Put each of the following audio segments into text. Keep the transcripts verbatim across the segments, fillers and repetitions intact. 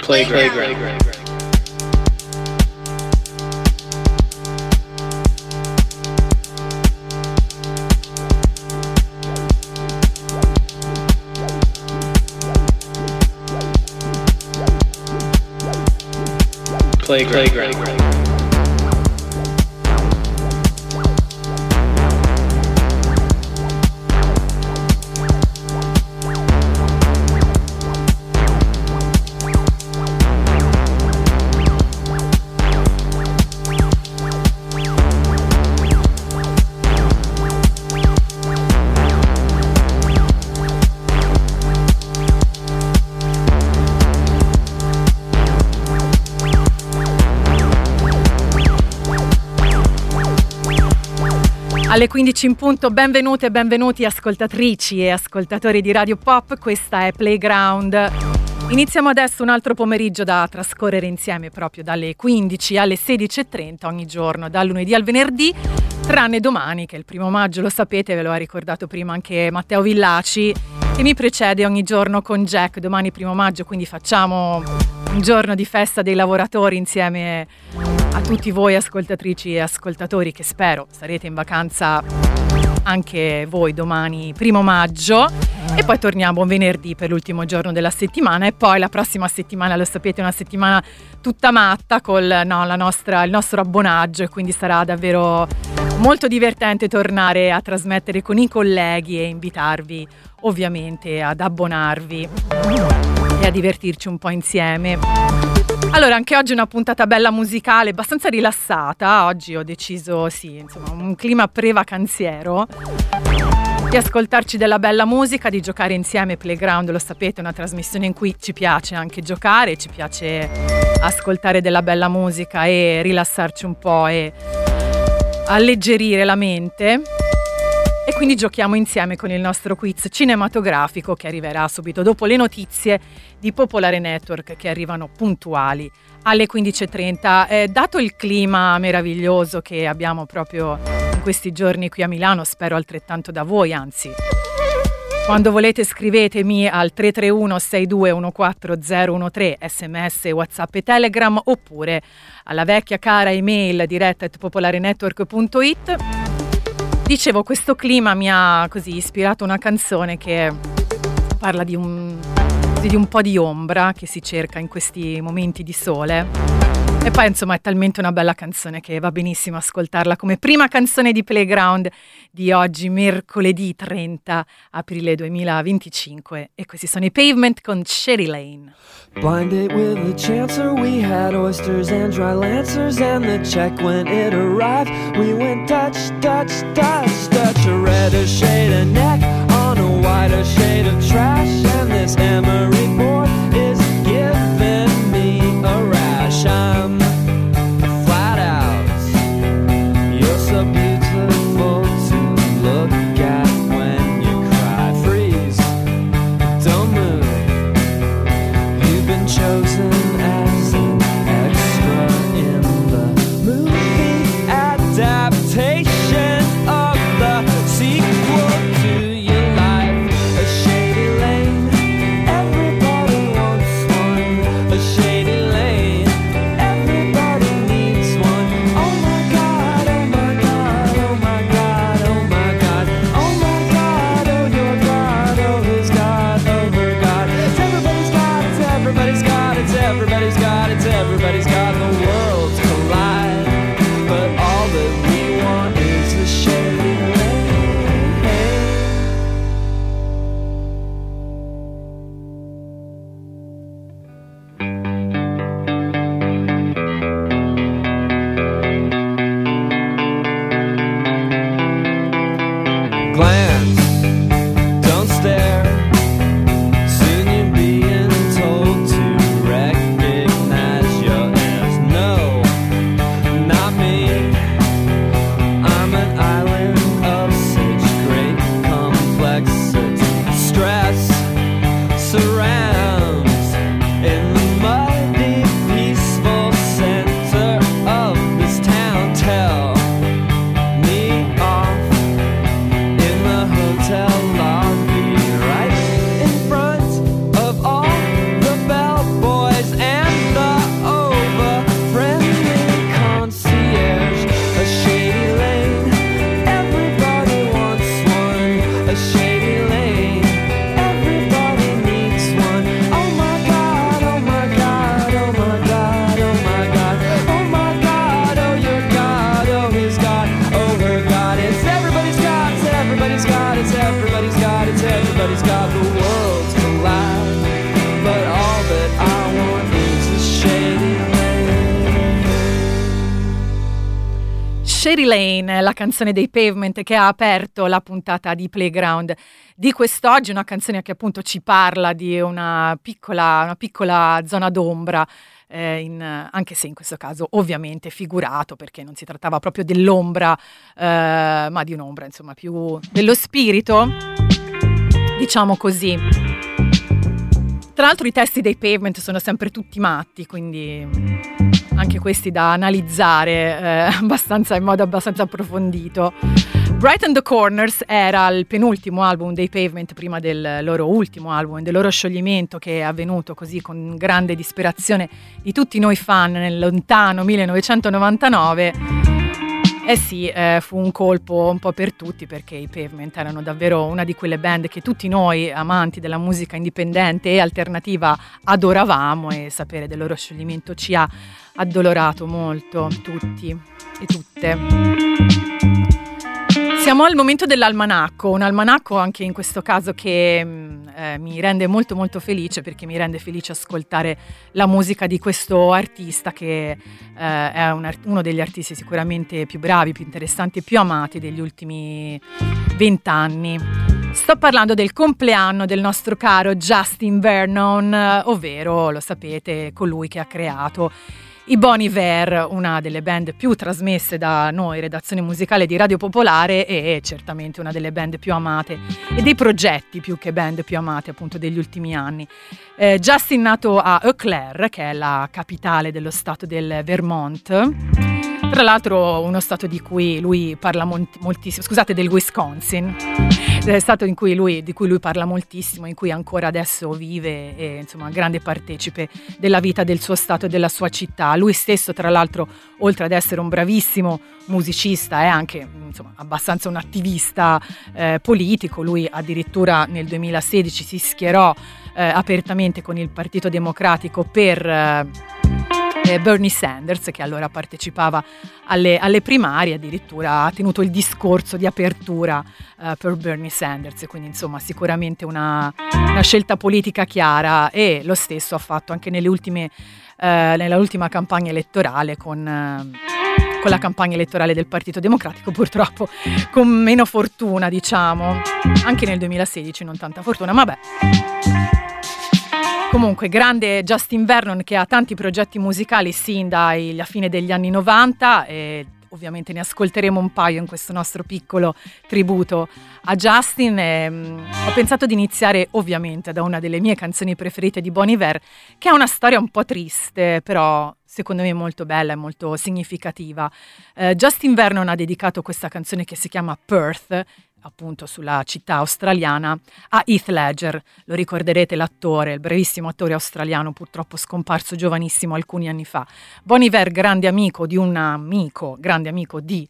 Playground. Playground. Playground. Playground. Alle quindici in punto, benvenute e benvenuti ascoltatrici e ascoltatori di Radio Pop, questa è Playground. Iniziamo adesso un altro pomeriggio da trascorrere insieme proprio dalle quindici alle sedici e trenta ogni giorno, dal lunedì al venerdì, tranne domani che è il primo maggio, lo sapete, ve lo ha ricordato prima anche Matteo Villaci, che mi precede ogni giorno con Jack. Domani primo maggio, quindi facciamo un giorno di festa dei lavoratori insieme a tutti voi ascoltatrici e ascoltatori, che spero sarete in vacanza anche voi domani primo maggio, e poi torniamo venerdì per l'ultimo giorno della settimana, e poi la prossima settimana, lo sapete, è una settimana tutta matta col no, la nostra, il nostro abbonaggio, e quindi sarà davvero molto divertente tornare a trasmettere con i colleghi e invitarvi ovviamente ad abbonarvi e a divertirci un po' insieme. Allora, anche oggi è una puntata bella musicale, abbastanza rilassata. Oggi ho deciso, sì, insomma, un clima pre-vacanziero, di ascoltarci della bella musica, di giocare insieme. Playground, lo sapete, è una trasmissione in cui ci piace anche giocare, ci piace ascoltare della bella musica e rilassarci un po' e alleggerire la mente. E quindi giochiamo insieme con il nostro quiz cinematografico, che arriverà subito dopo le notizie di Popolare Network, che arrivano puntuali alle quindici e trenta. Eh, dato il clima meraviglioso che abbiamo proprio in questi giorni qui a Milano, spero altrettanto da voi, anzi, quando volete scrivetemi al tre tre uno sei due uno quattro zero uno tre, sms, whatsapp e telegram, oppure alla vecchia cara email diretta at popolarenetwork punto it. Dicevo, questo clima mi ha così ispirato una canzone che parla di un, di un po' di ombra che si cerca in questi momenti di sole, e poi insomma è talmente una bella canzone che va benissimo ascoltarla come prima canzone di Playground di oggi, mercoledì trenta aprile duemilaventicinque, e questi sono i Pavement con Sherry Lane. Blind date with the chancer, we had oysters and dry lancers, and the check when it arrived, we went touch, touch, touch, touch, a redder shade of neck on a whiter shade of trash, and this emery board is giving me a rash. I'm flat out, you're so beautiful to look at when you cry. Freeze, don't move, you've been chosen as an extra in the movie adaptation of the sequel to your life, a shade Sherry Lane, la canzone dei Pavement che ha aperto la puntata di Playground di quest'oggi, una canzone che appunto ci parla di una piccola, una piccola zona d'ombra, eh, in, anche se in questo caso ovviamente figurato, perché non si trattava proprio dell'ombra, eh, ma di un'ombra insomma più dello spirito, diciamo così. Tra l'altro i testi dei Pavement sono sempre tutti matti, quindi anche questi da analizzare eh, abbastanza, in modo abbastanza approfondito. Bright and the Corners era il penultimo album dei Pavement prima del loro ultimo album, del loro scioglimento, che è avvenuto così con grande disperazione di tutti noi fan nel lontano millenovecentonovantanove. Eh sì, eh, fu un colpo un po' per tutti, perché i Pavement erano davvero una di quelle band che tutti noi amanti della musica indipendente e alternativa adoravamo, e sapere del loro scioglimento ci ha addolorato molto, tutti e tutte. Siamo al momento dell'almanacco, un almanacco anche in questo caso che eh, mi rende molto molto felice, perché mi rende felice ascoltare la musica di questo artista che eh, è un art- uno degli artisti sicuramente più bravi, più interessanti e più amati degli ultimi vent'anni. Sto parlando del compleanno del nostro caro Justin Vernon, ovvero, lo sapete, colui che ha creato i Bon Iver, una delle band più trasmesse da noi, redazione musicale di Radio Popolare, e certamente una delle band più amate e dei progetti più che band più amate appunto degli ultimi anni. Eh, Justin, nato a Eau Claire, che è la capitale dello stato del Vermont, tra l'altro uno stato di cui lui parla molt- moltissimo, scusate, del Wisconsin, è stato in cui lui, di cui lui parla moltissimo, in cui ancora adesso vive, e insomma grande partecipe della vita del suo stato e della sua città. Lui stesso, tra l'altro, oltre ad essere un bravissimo musicista, è anche insomma abbastanza un attivista eh, politico. Lui addirittura nel duemilasedici si schierò eh, apertamente con il Partito Democratico per eh, Bernie Sanders, che allora partecipava alle, alle primarie, addirittura ha tenuto il discorso di apertura uh, per Bernie Sanders, quindi insomma sicuramente una, una scelta politica chiara, e lo stesso ha fatto anche nelle ultime, uh, nella ultima campagna elettorale con... Uh, con la campagna elettorale del Partito Democratico, purtroppo con meno fortuna, diciamo, anche nel duemilasedici non tanta fortuna, ma beh. Comunque, grande Justin Vernon, che ha tanti progetti musicali sin dalla fine degli anni novanta, e ovviamente ne ascolteremo un paio in questo nostro piccolo tributo a Justin. E, mh, ho pensato di iniziare ovviamente da una delle mie canzoni preferite di Bon Iver, che ha una storia un po' triste, però secondo me molto bella e molto significativa. Eh, Justin Vernon ha dedicato questa canzone, che si chiama Perth, appunto sulla città australiana, a Heath Ledger. Lo ricorderete, l'attore, il brevissimo attore australiano, purtroppo scomparso giovanissimo alcuni anni fa. Bon Iver, grande amico di un amico, grande amico di,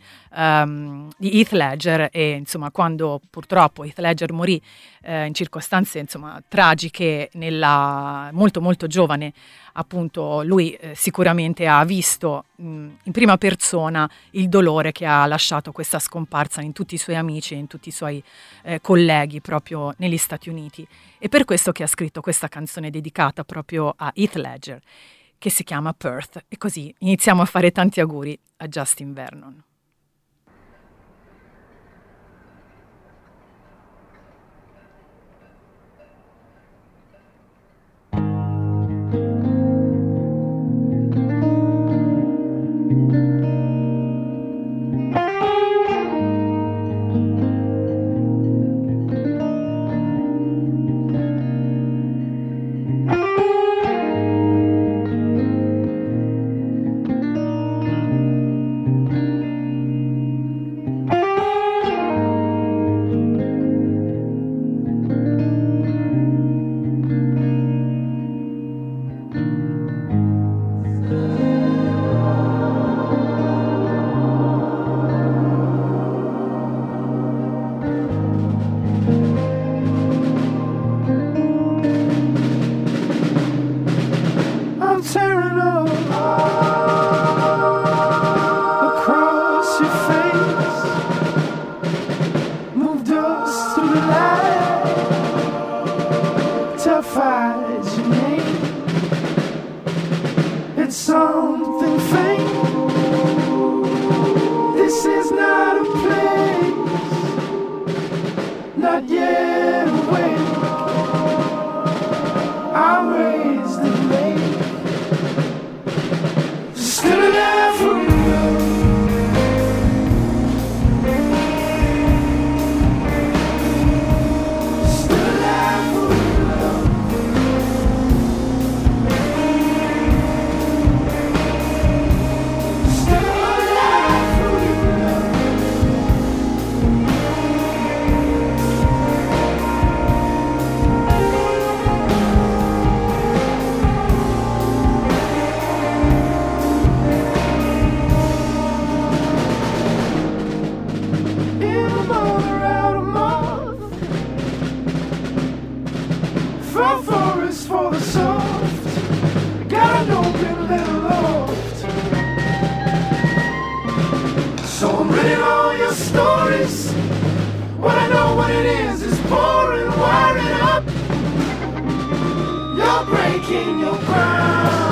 um, di Heath Ledger, e insomma quando purtroppo Heath Ledger morì eh, in circostanze insomma tragiche, nella molto molto giovane, appunto lui eh, sicuramente ha visto mh, in prima persona il dolore che ha lasciato questa scomparsa in tutti i suoi amici e in tutti i suoi eh, colleghi proprio negli Stati Uniti. E per questo che ha scritto questa canzone dedicata proprio a Heath Ledger, che si chiama Perth. E così iniziamo a fare tanti auguri a Justin Vernon. Something faint. This for forest for the soft. Got an open little loft. So I'm reading all your stories. What I know what it is is pouring, wiring up. You're breaking your ground.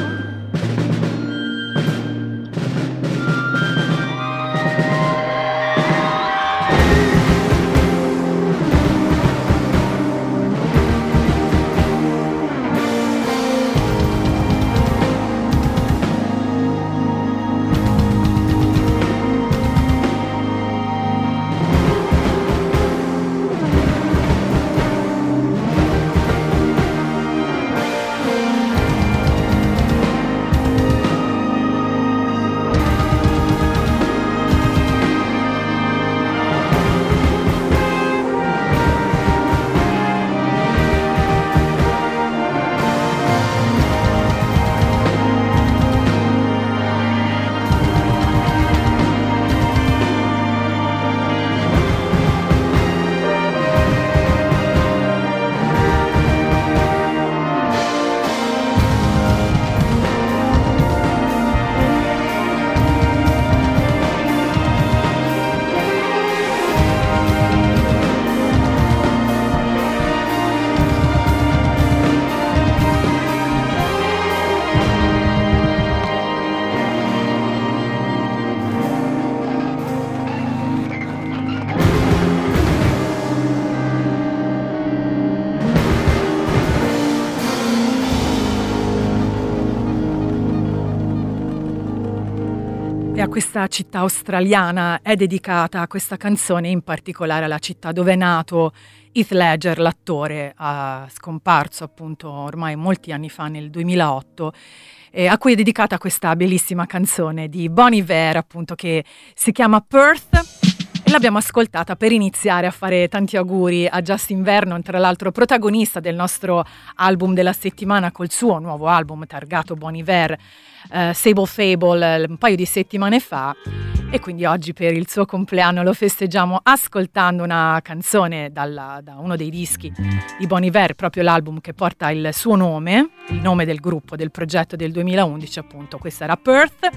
E a questa città australiana è dedicata questa canzone, in particolare alla città dove è nato Heath Ledger, l'attore, uh, scomparso appunto ormai molti anni fa, nel duemilaotto, eh, a cui è dedicata questa bellissima canzone di Bon Iver, appunto, che si chiama Perth. E l'abbiamo ascoltata per iniziare a fare tanti auguri a Justin Vernon, tra l'altro protagonista del nostro album della settimana col suo nuovo album targato Bon Iver, uh, Sable Fable, un paio di settimane fa, e quindi oggi per il suo compleanno lo festeggiamo ascoltando una canzone dalla, da uno dei dischi di Bon Iver, proprio l'album che porta il suo nome, il nome del gruppo, del progetto del duemilaundici, appunto. Questa era Perth.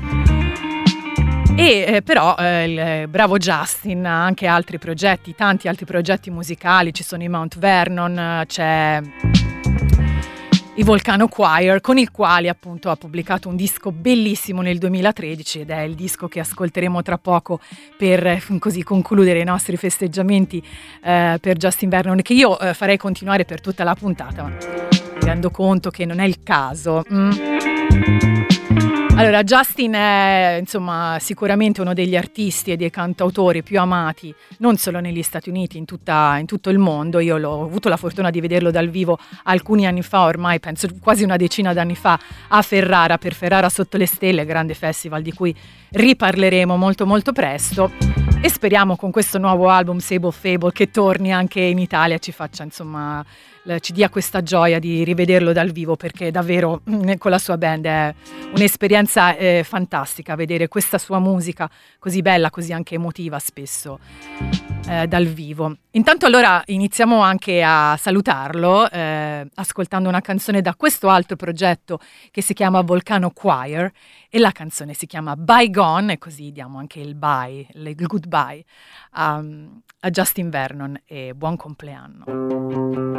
E eh, però eh, il eh, bravo Justin ha anche altri progetti, tanti altri progetti musicali. Ci sono i Mount Vernon, c'è i Volcano Choir, con i quali appunto ha pubblicato un disco bellissimo nel duemilatredici, ed è il disco che ascolteremo tra poco per eh, così concludere i nostri festeggiamenti eh, per Justin Vernon, che io eh, farei continuare per tutta la puntata, ma mi rendo conto che non è il caso. Mm. Allora, Justin è insomma sicuramente uno degli artisti e dei cantautori più amati non solo negli Stati Uniti, in, tutta, in tutto il mondo. Io l'ho, ho avuto la fortuna di vederlo dal vivo alcuni anni fa, ormai penso quasi una decina d'anni fa, a Ferrara, per Ferrara Sotto le Stelle, grande festival di cui riparleremo molto molto presto, e speriamo con questo nuovo album Sable Fable che torni anche in Italia, ci faccia insomma, ci dia questa gioia di rivederlo dal vivo, perché davvero con la sua band è un'esperienza eh, fantastica vedere questa sua musica così bella, così anche emotiva spesso eh, dal vivo. Intanto allora iniziamo anche a salutarlo eh, ascoltando una canzone da questo altro progetto che si chiama Volcano Choir, e la canzone si chiama Bygone, e così diamo anche il bye, il goodbye a, a Justin Vernon, e buon compleanno.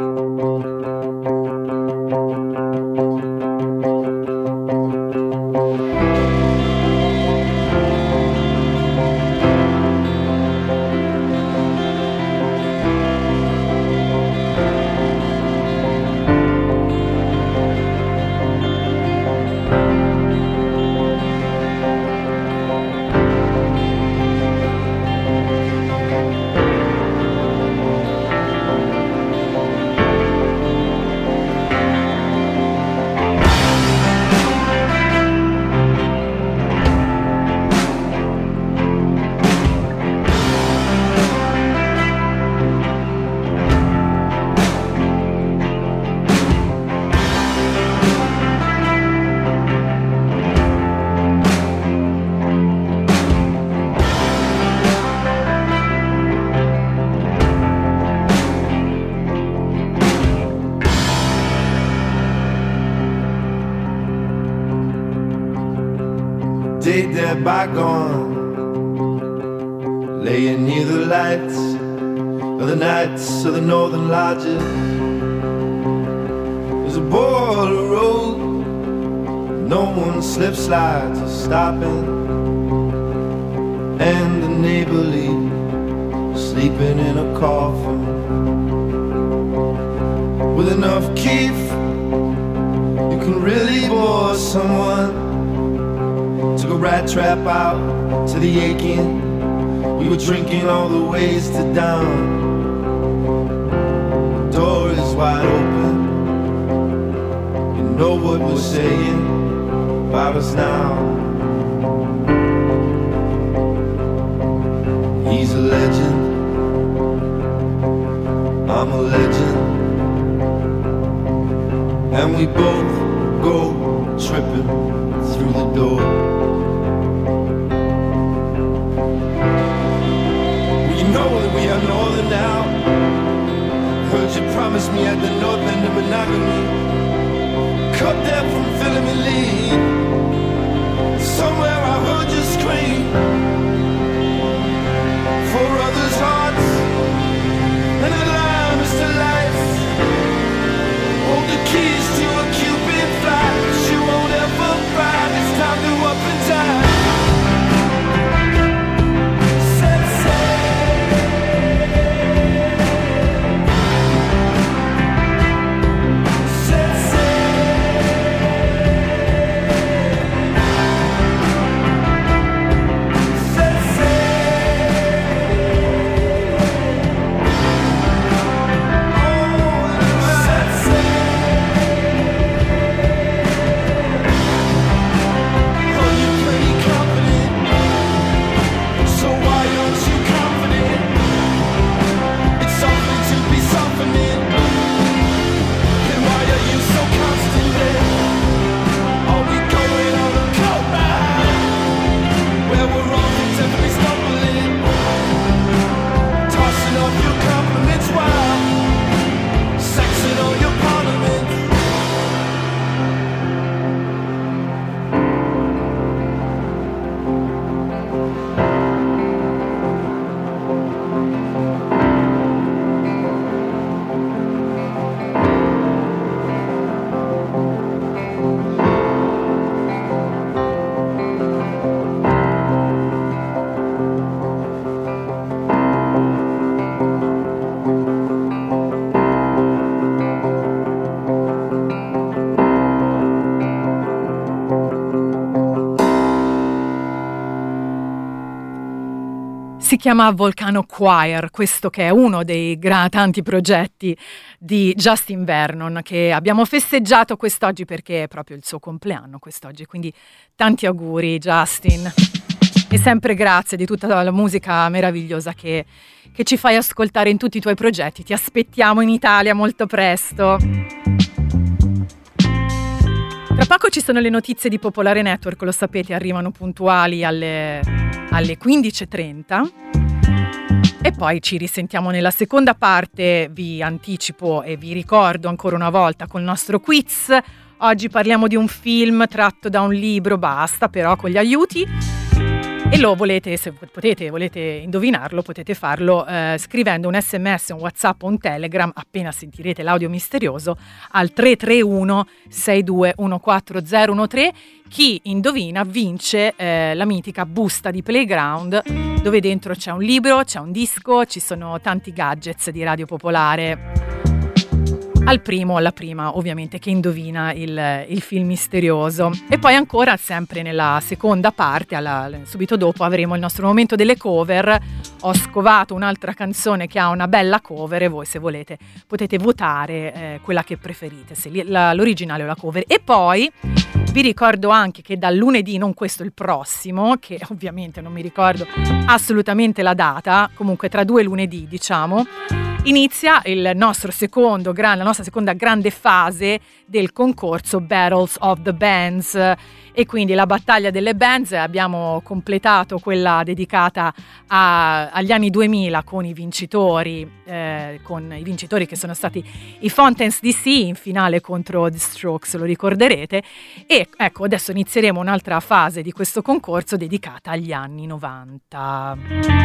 day they're bygone, laying near the lights of the nights of the northern lodges. There's a border road, no one slip slides or stopping, and the neighborly sleeping in a coffin. With enough keef, you can really bore someone. Took a rat trap out to the aching. We were drinking all the ways to down. The door is wide open. You know what we're saying about us now. He's a legend, I'm a legend, and we both go tripping through the door. You know that we are northern now. Heard you promise me at the north end of monogamy. Cut there from filling me lead. Somewhere I heard you scream for others' hearts, and alarms to life. Hold the keys to a Cupid flight, but you won't ever ride. It's time to up and die. Set sail. Set sail. Set Si chiama Volcano Choir, questo che è uno dei gra- tanti progetti di Justin Vernon che abbiamo festeggiato quest'oggi perché è proprio il suo compleanno quest'oggi, quindi tanti auguri Justin e sempre grazie di tutta la musica meravigliosa che, che ci fai ascoltare in tutti i tuoi progetti. Ti aspettiamo in Italia molto presto. Tra poco ci sono le notizie di Popolare Network, lo sapete, arrivano puntuali alle, alle quindici e trenta e poi ci risentiamo nella seconda parte. Vi anticipo e vi ricordo ancora una volta col nostro quiz. Oggi parliamo di un film tratto da un libro, basta però con gli aiuti. E lo volete, se potete, volete indovinarlo, potete farlo eh, scrivendo un sms, un WhatsApp o un Telegram appena sentirete l'audio misterioso al tre tre uno sei due uno quattro zero uno tre. Chi indovina vince eh, la mitica busta di Playground dove dentro c'è un libro, c'è un disco, ci sono tanti gadgets di Radio Popolare. Al primo o alla prima ovviamente che indovina il, il film misterioso. E poi ancora sempre nella seconda parte, alla, subito dopo avremo il nostro momento delle cover. Ho scovato un'altra canzone che ha una bella cover e voi se volete potete votare eh, quella che preferite, se li, la, l'originale o la cover. E poi vi ricordo anche che dal lunedì, non questo il prossimo, che ovviamente non mi ricordo assolutamente la data, comunque tra due lunedì diciamo, inizia il nostro secondo gran, la nostra seconda grande fase del concorso Battles of the Bands, e quindi la battaglia delle bands. Abbiamo completato quella dedicata a, agli anni duemila con i vincitori, eh, con i vincitori che sono stati i Fountains D C in finale contro The Strokes, lo ricorderete. E ecco, adesso inizieremo un'altra fase di questo concorso dedicata agli anni novanta.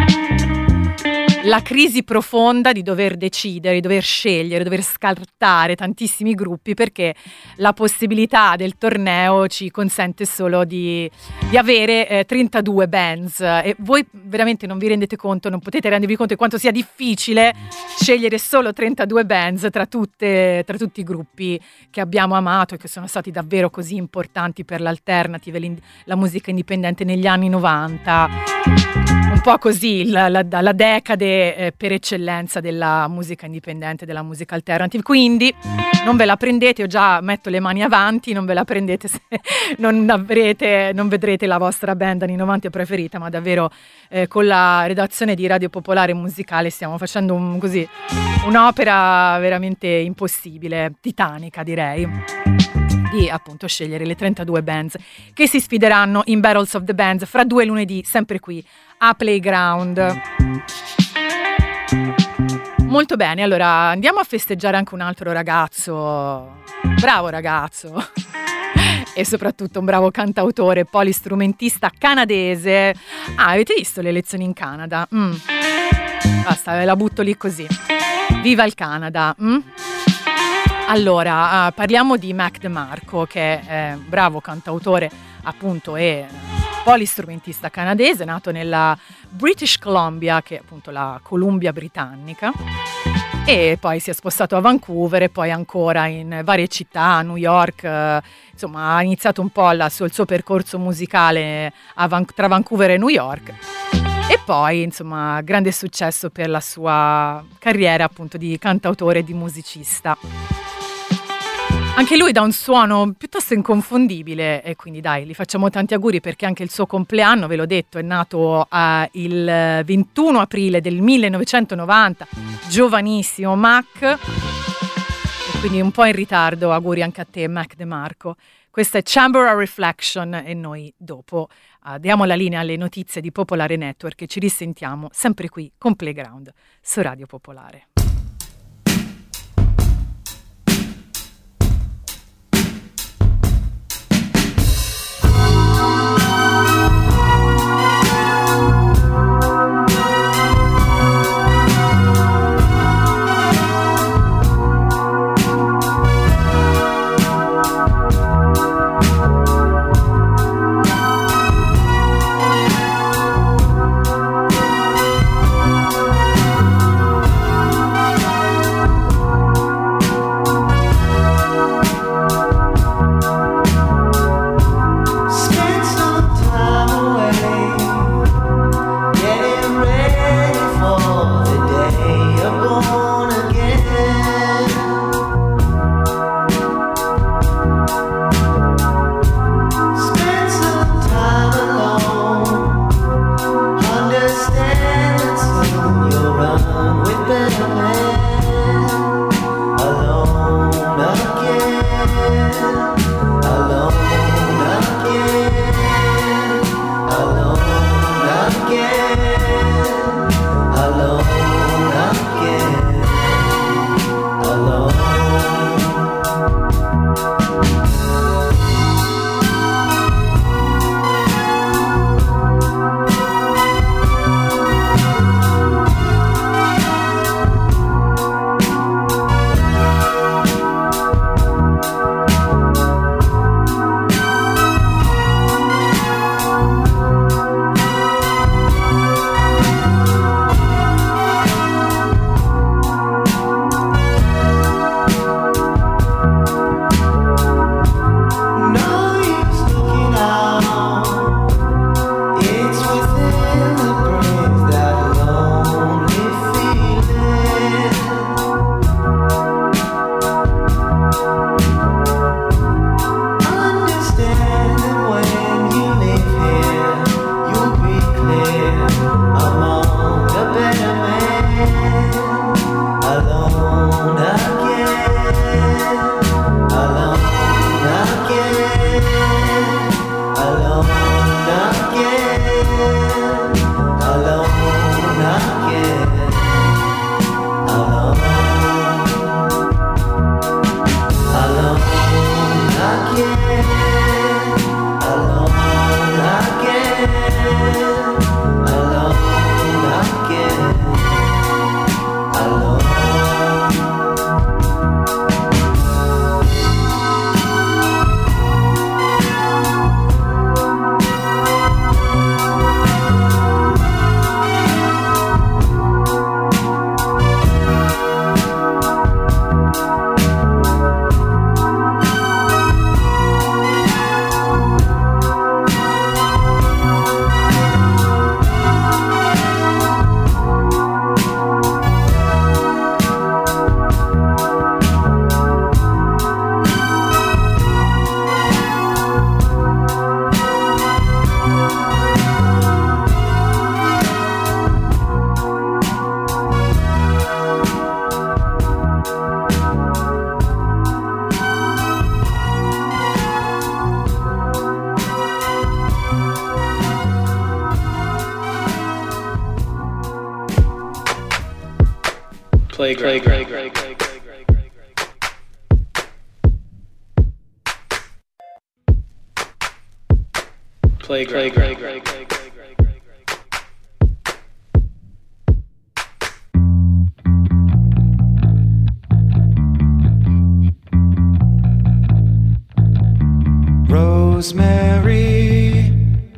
La crisi profonda di dover decidere, di dover scegliere, dover scartare tantissimi gruppi, perché la possibilità del torneo ci consente solo di, di avere eh, trentadue bands, e voi veramente non vi rendete conto, non potete rendervi conto di quanto sia difficile scegliere solo trentadue bands tra, tutte, tra tutti i gruppi che abbiamo amato e che sono stati davvero così importanti per l'alternative, la musica indipendente negli anni novanta. Un po' così la, la, la decade eh, per eccellenza della musica indipendente, della musica alternative. Quindi non ve la prendete, io già metto le mani avanti, non ve la prendete se non avrete, non vedrete la vostra band anni novanta preferita, ma davvero eh, con la redazione di Radio Popolare Musicale stiamo facendo un, così, un'opera veramente impossibile, titanica direi, di appunto scegliere le trentadue bands che si sfideranno in Battles of the Bands fra due lunedì, sempre qui a Playground. Molto bene, allora andiamo a festeggiare anche un altro ragazzo, bravo ragazzo, e soprattutto un bravo cantautore, polistrumentista canadese. Ah, avete visto le elezioni in Canada? Mm. Basta, ve la butto lì così. Viva il Canada! Mm? Allora, uh, parliamo di Mac DeMarco, che è un bravo cantautore, appunto, e polistrumentista canadese, nato nella British Columbia, che è appunto la Columbia britannica, e poi si è spostato a Vancouver e poi ancora in varie città, a New York, eh, insomma ha iniziato un po' la, il suo percorso musicale a Van, tra Vancouver e New York. E poi, insomma, grande successo per la sua carriera appunto di cantautore e di musicista. Anche lui dà un suono piuttosto inconfondibile, e quindi dai, gli facciamo tanti auguri, perché anche il suo compleanno, ve l'ho detto, è nato uh, il ventuno aprile del millenovecentonovanta, giovanissimo Mac, e quindi un po' in ritardo. Auguri anche a te, Mac DeMarco. Questa è Chamber of Reflection e noi dopo uh, diamo la linea alle notizie di Popolare Network e ci risentiamo sempre qui con Playground su Radio Popolare. Thank Playground. Playground. Playground. Playground. Rosemary,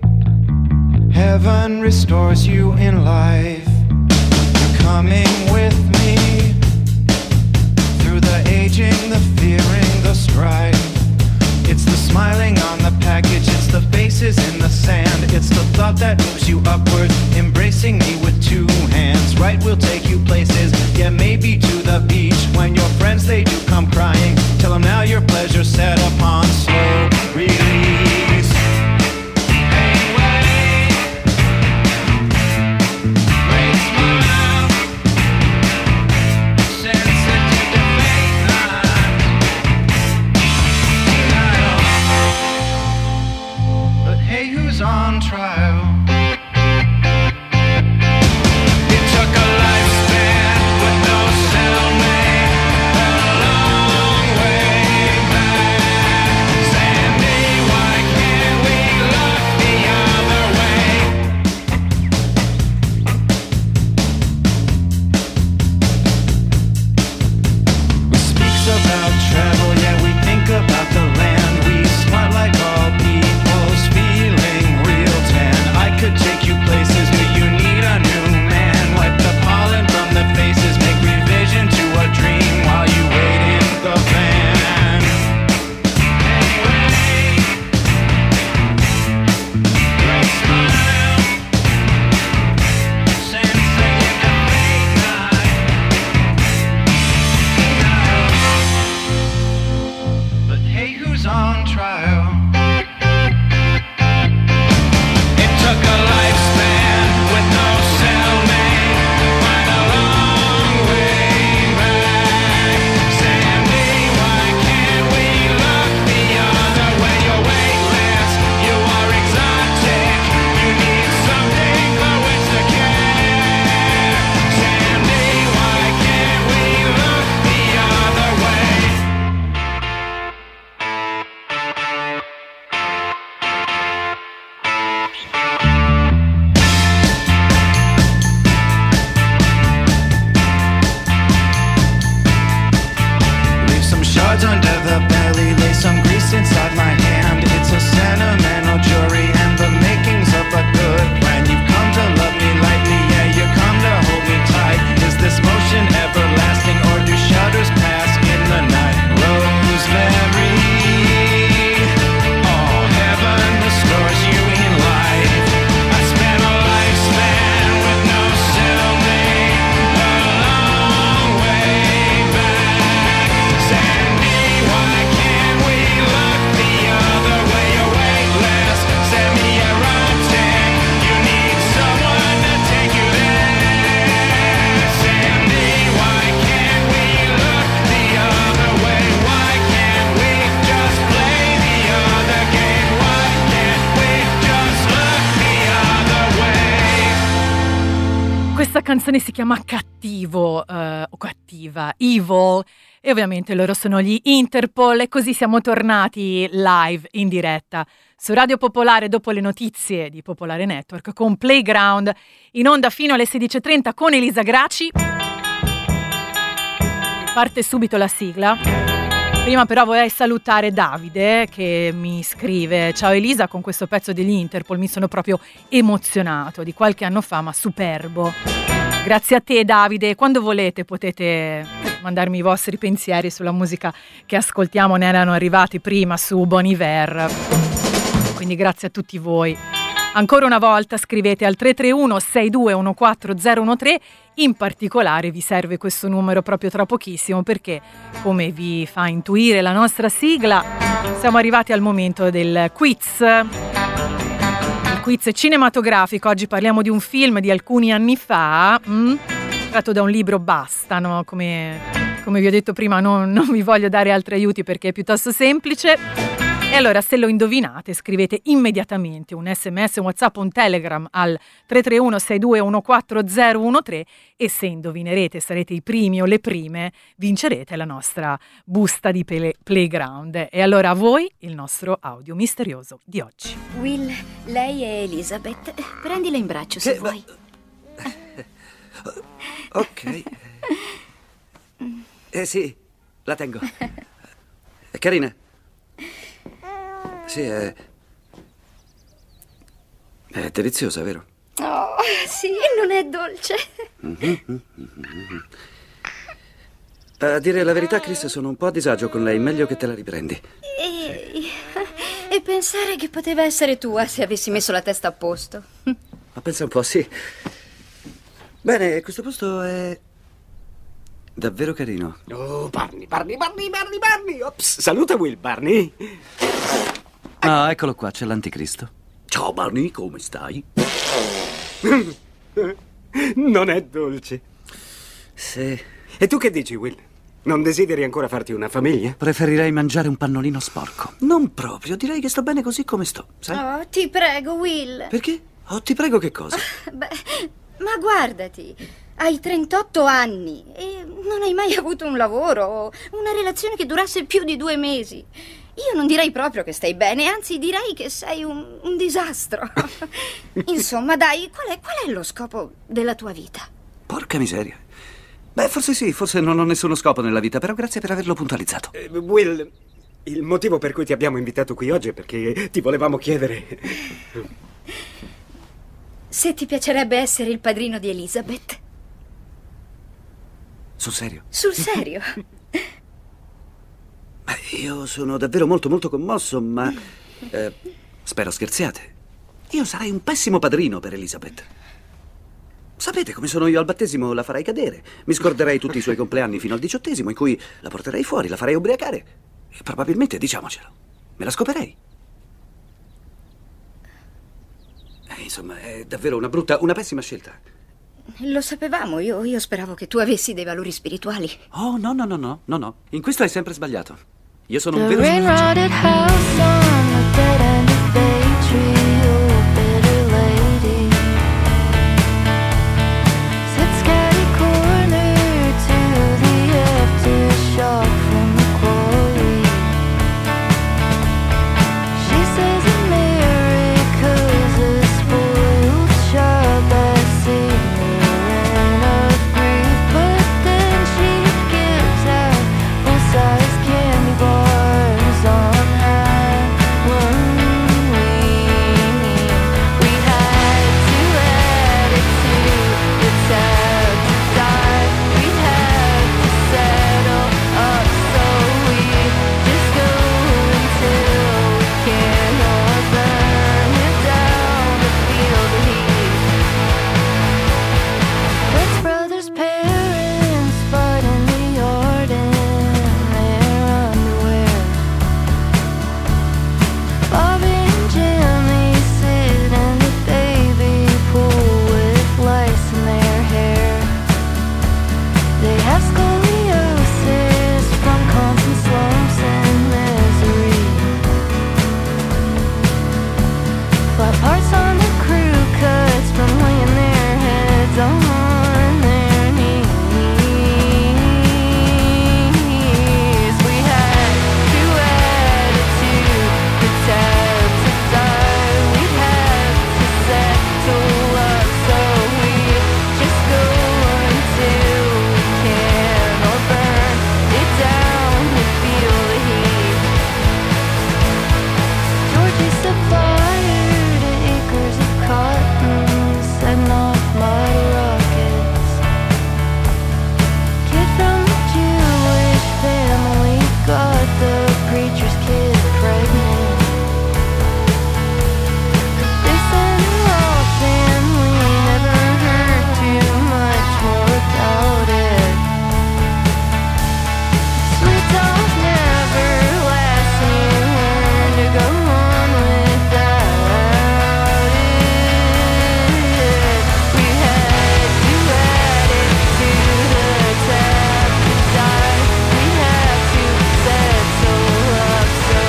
heaven restores you in life. You're coming with me through the aging, the fearing, the strife. It's the smiling on the package, it's the faces in the sand. It's the thought that moves you upward, embracing me with two hands. Right, we'll take you places, yeah, maybe to the beach. When your friends, they do come crying, tell them now your pleasure's set upon slow release. Hey, wait, great smile, sensitive to fate, denial. But hey, who's on trial? It took a lifespan with no cellmate, a long way back. Sandy, why can't we look the other way? We speaks about travel, yeah, we think about the land. We smart like all people's feeling real tan. I could take you places, do you need a new man? Wipe the pollen from the faces, make revision to a dream while you wait in the van. Hey, wait, great smile, sensitive to fate, denial. But hey, who's on trial? It took a lifespan with no cellmate, quite a long way back. Sandy, why can't we look the other way? You're weightless, you are exotic, you need something for which to care. Sandy, why can't we look the other way? Leave some shards under the belly, lay some grease inside my hand. It's a sentimental jury and the makings of a good plan. You've come to love me lightly, yeah, you come to hold me tight. Is this motion everlasting or do shudders pass in the night? Rosemary, oh, heaven restores you in life. I spent a lifespan with no cellmate, a long way back. Sandy, why can't we look the other way? You're weightless, semi-erotic, you need someone to take you there. Sandy, why can't we look the other way? Why can't we just play the other game? Why can't we just look the other way? Questa canzone si chiama Cattivo eh, o Cattiva, Evil, e ovviamente loro sono gli Interpol, e così siamo tornati live in diretta su Radio Popolare dopo le notizie di Popolare Network con Playground, in onda fino alle sedici e trenta con Elisa Graci. Parte subito la sigla. Prima però vorrei salutare Davide che mi scrive: ciao Elisa, con questo pezzo degli Interpol mi sono proprio emozionato, di qualche anno fa ma superbo. Grazie a te Davide, quando volete potete mandarmi i vostri pensieri sulla musica che ascoltiamo, ne erano arrivati prima su Bon Iver, quindi grazie a tutti voi. Ancora una volta scrivete al tre tre uno sei due uno quattro zero uno tre, in particolare vi serve questo numero proprio tra pochissimo perché, come vi fa intuire la nostra sigla, siamo arrivati al momento del quiz. Il quiz cinematografico, oggi parliamo di un film di alcuni anni fa, mh? tratto da un libro Basta, no? come, come vi ho detto prima non, non vi voglio dare altri aiuti perché è piuttosto semplice. E allora, se lo indovinate, scrivete immediatamente un sms, un WhatsApp, un Telegram al tre tre uno sei due uno quattro zero uno tre e se indovinerete, sarete i primi o le prime, vincerete la nostra busta di play- Playground. E allora a voi il nostro audio misterioso di oggi. Will, lei è Elizabeth. Prendila in braccio se Che- vuoi. Ok. Eh sì, la tengo. È carina? Sì, è... È deliziosa, vero? Oh, sì, non è dolce. A dire la verità, Chris, sono un po' a disagio con lei. Meglio che te la riprendi. E... e pensare che poteva essere tua se avessi messo la testa a posto. Ma pensa un po', sì. Bene, questo posto è... davvero carino. Oh, Barney, Barney, Barney, Barney, Barney. Ops, saluta Will, Barney. Ah, eccolo qua, c'è l'anticristo. Ciao, Barney, come stai? Non è dolce. Sì. E tu che dici, Will? Non desideri ancora farti una famiglia? Preferirei mangiare un pannolino sporco. Non proprio, direi che sto bene così come sto, sai? Oh, ti prego, Will. Perché? Oh, ti prego, che cosa? Beh, ma guardati, hai trentotto anni e non hai mai avuto un lavoro o una relazione che durasse più di due mesi. Io non direi proprio che stai bene, anzi direi che sei un, un disastro. Insomma, dai, qual è, qual è lo scopo della tua vita? Porca miseria. Beh, forse sì, forse non ho nessuno scopo nella vita, però grazie per averlo puntualizzato. Eh, Will, il motivo per cui ti abbiamo invitato qui oggi è perché ti volevamo chiedere... Se ti piacerebbe essere il padrino di Elizabeth? Sul serio? Sul serio? Beh, io sono davvero molto molto commosso, ma... eh, spero scherziate. Io sarei un pessimo padrino per Elizabeth. Sapete come sono io al battesimo? La farei cadere. Mi scorderei tutti i suoi compleanni fino al diciottesimo, in cui la porterei fuori, la farei ubriacare. E probabilmente, diciamocelo, me la scoperei. Eh, insomma, è davvero una brutta, una pessima scelta. Lo sapevamo, io, io speravo che tu avessi dei valori spirituali. Oh, no, no, no, no, no, no. In questo hai sempre sbagliato. Io sono un The vero superficiale. rain-rotted house on the dead-ended bay tree, oh, bitter lady, sits catty-cornered to the aftershock from the quarry. She says America's a spoiled child that's ignorant of grief, but then she gives out full-size candy bars on Halloween. We had to add it to the tab to die. We had to settle up, so we just go until we can, or burn it down to feel the heat. Brett's brother's parents fight in the yard in their underwear. Bobby and Jimmy sit in the baby pool with lice in their hair. They have scoliosis from constant slumps and misery. Flat parts on the crew cuts from laying their heads on their knees. We had to add it to the tab to die. We had to settle up, so we just go until we can, or burn it down to feel the heat. Georgie set fire to acres of cotton, setting off model rockets. Kid from the Jewish family got the preacher's kid pregnant. They said the Ross family never heard too much more about it. Sweet talk never lasts, and you learn to go on without it. We had to add it to the tab to die. We had to settle up, so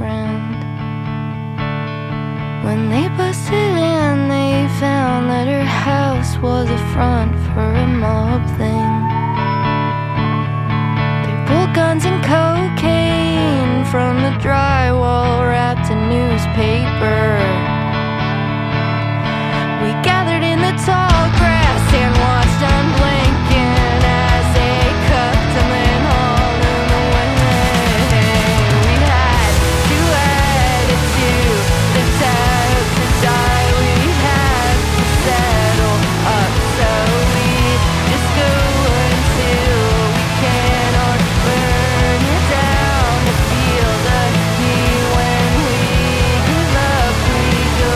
friend. When they busted in, they found that her house was a front for a mob thing. They pulled guns and cocaine from the drywall wrapped in newspaper. We gathered in the tall grass and watched them blinking as they cooked them and hauled them away. We had to head to the top to die. We had to settle up, so we just go until we can, or burn it down to feel the heat. When we give up, we go.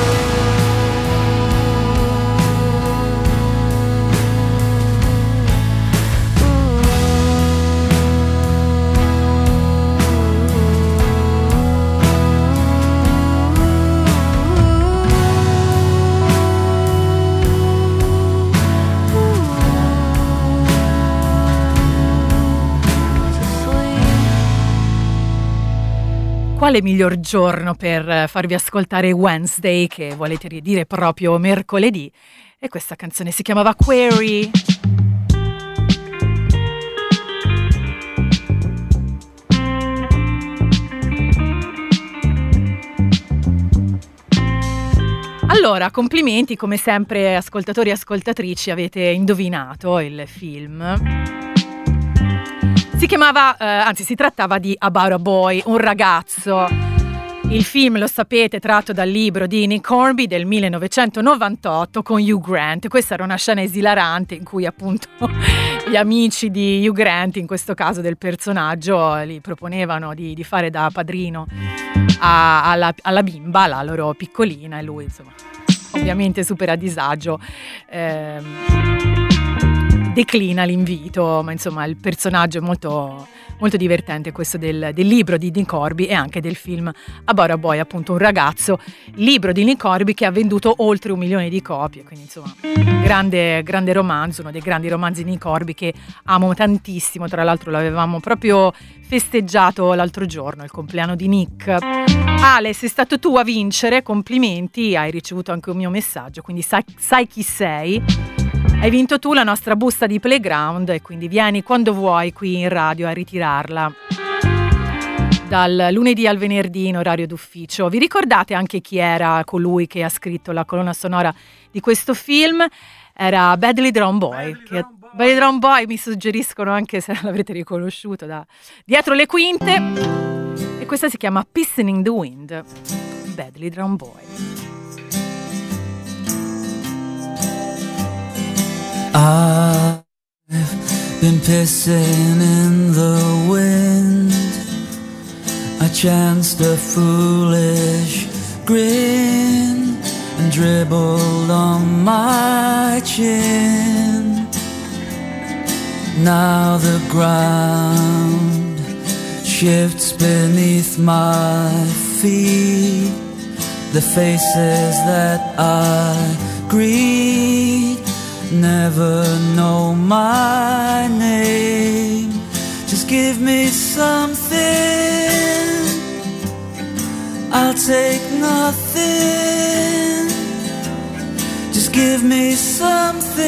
Quale miglior giorno per farvi ascoltare Wednesday, che volete dire proprio mercoledì? E questa canzone si chiamava Query. Allora, complimenti, come sempre, ascoltatori e ascoltatrici, avete indovinato il film. Si chiamava, eh, anzi si trattava di About a Boy, un ragazzo. Il film, lo sapete, tratto dal libro di Nick Hornby del millenovecentonovantotto con Hugh Grant. Questa era una scena esilarante in cui appunto gli amici di Hugh Grant, in questo caso del personaggio, gli proponevano di, di fare da padrino a, alla, alla bimba, la loro piccolina, e lui insomma ovviamente super a disagio ehm, declina l'invito, ma insomma il personaggio è molto, molto divertente, questo del, del libro di Nick Hornby e anche del film About a Boy, appunto un ragazzo, libro di Nick Hornby che ha venduto oltre un milione di copie, quindi insomma grande, grande romanzo, uno dei grandi romanzi di Nick Hornby che amo tantissimo. Tra l'altro l'avevamo proprio festeggiato l'altro giorno, il compleanno di Nick. Ale, sei stato tu a vincere, complimenti, hai ricevuto anche un mio messaggio, quindi sai, sai chi sei. Hai vinto tu la nostra busta di Playground e quindi vieni quando vuoi qui in radio a ritirarla. Dal lunedì al venerdì in orario d'ufficio. Vi ricordate anche chi era colui che ha scritto la colonna sonora di questo film? Era Badly Drawn Boy. Badly, che, Drawn Boy. Badly Drawn Boy mi suggeriscono, anche se l'avrete riconosciuto da dietro le quinte. E questa si chiama Pissing in the Wind. Badly Drawn Boy. I've been pissing in the wind. I chanced a foolish grin and dribbled on my chin. Now the ground shifts beneath my feet. The faces that I greet never know my name. Just give me something, I'll take nothing. Just give me something,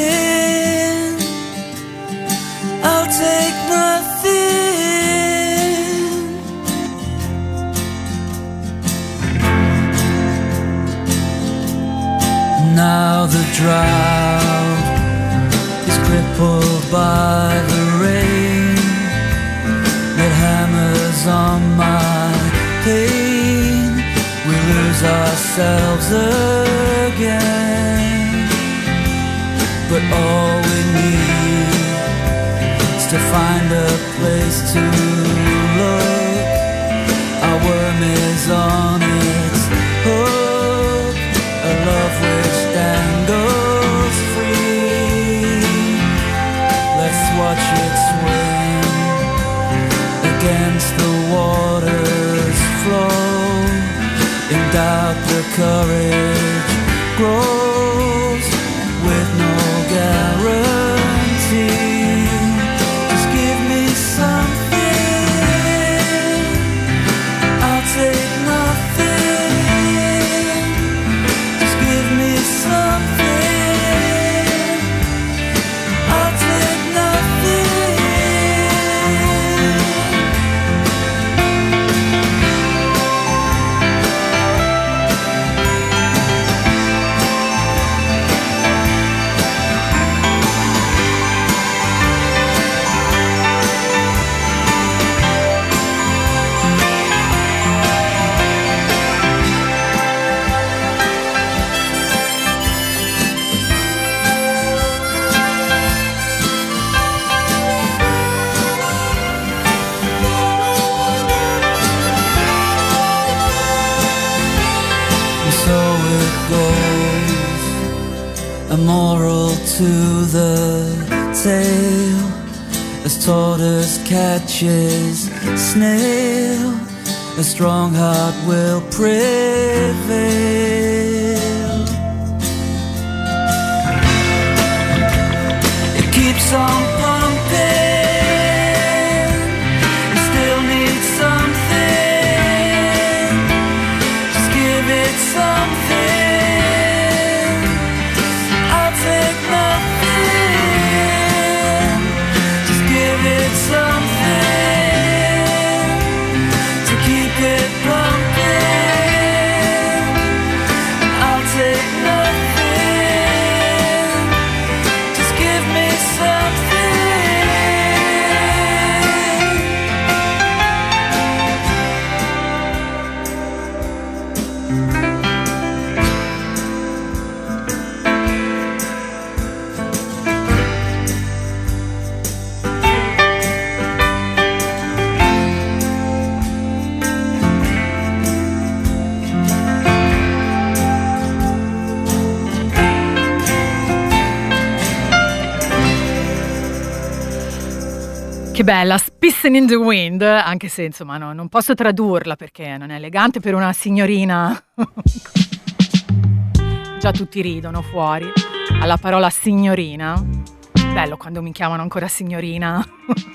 I'll take nothing. Now the drought is crippled by the rain that hammers on my pain. We lose ourselves again, but all we need is to find a place to look. Our worm is on its hook, a love which dangles free. Let's watch it swim against the water's flow. In doubt the courage grows with no guarantee. Just give me something, I'll take moral to the tale, as tortoise catches snail, a strong heart will prevail. It keeps on pumping, it still needs something, just give it something, I'll take nothing, just give it something to keep it pumping, I'll take nothing, just give me something. Che bella, Pissing in the Wind, anche se insomma no, non posso tradurla perché non è elegante per una signorina. Già tutti ridono fuori alla parola signorina. Bello quando mi chiamano ancora signorina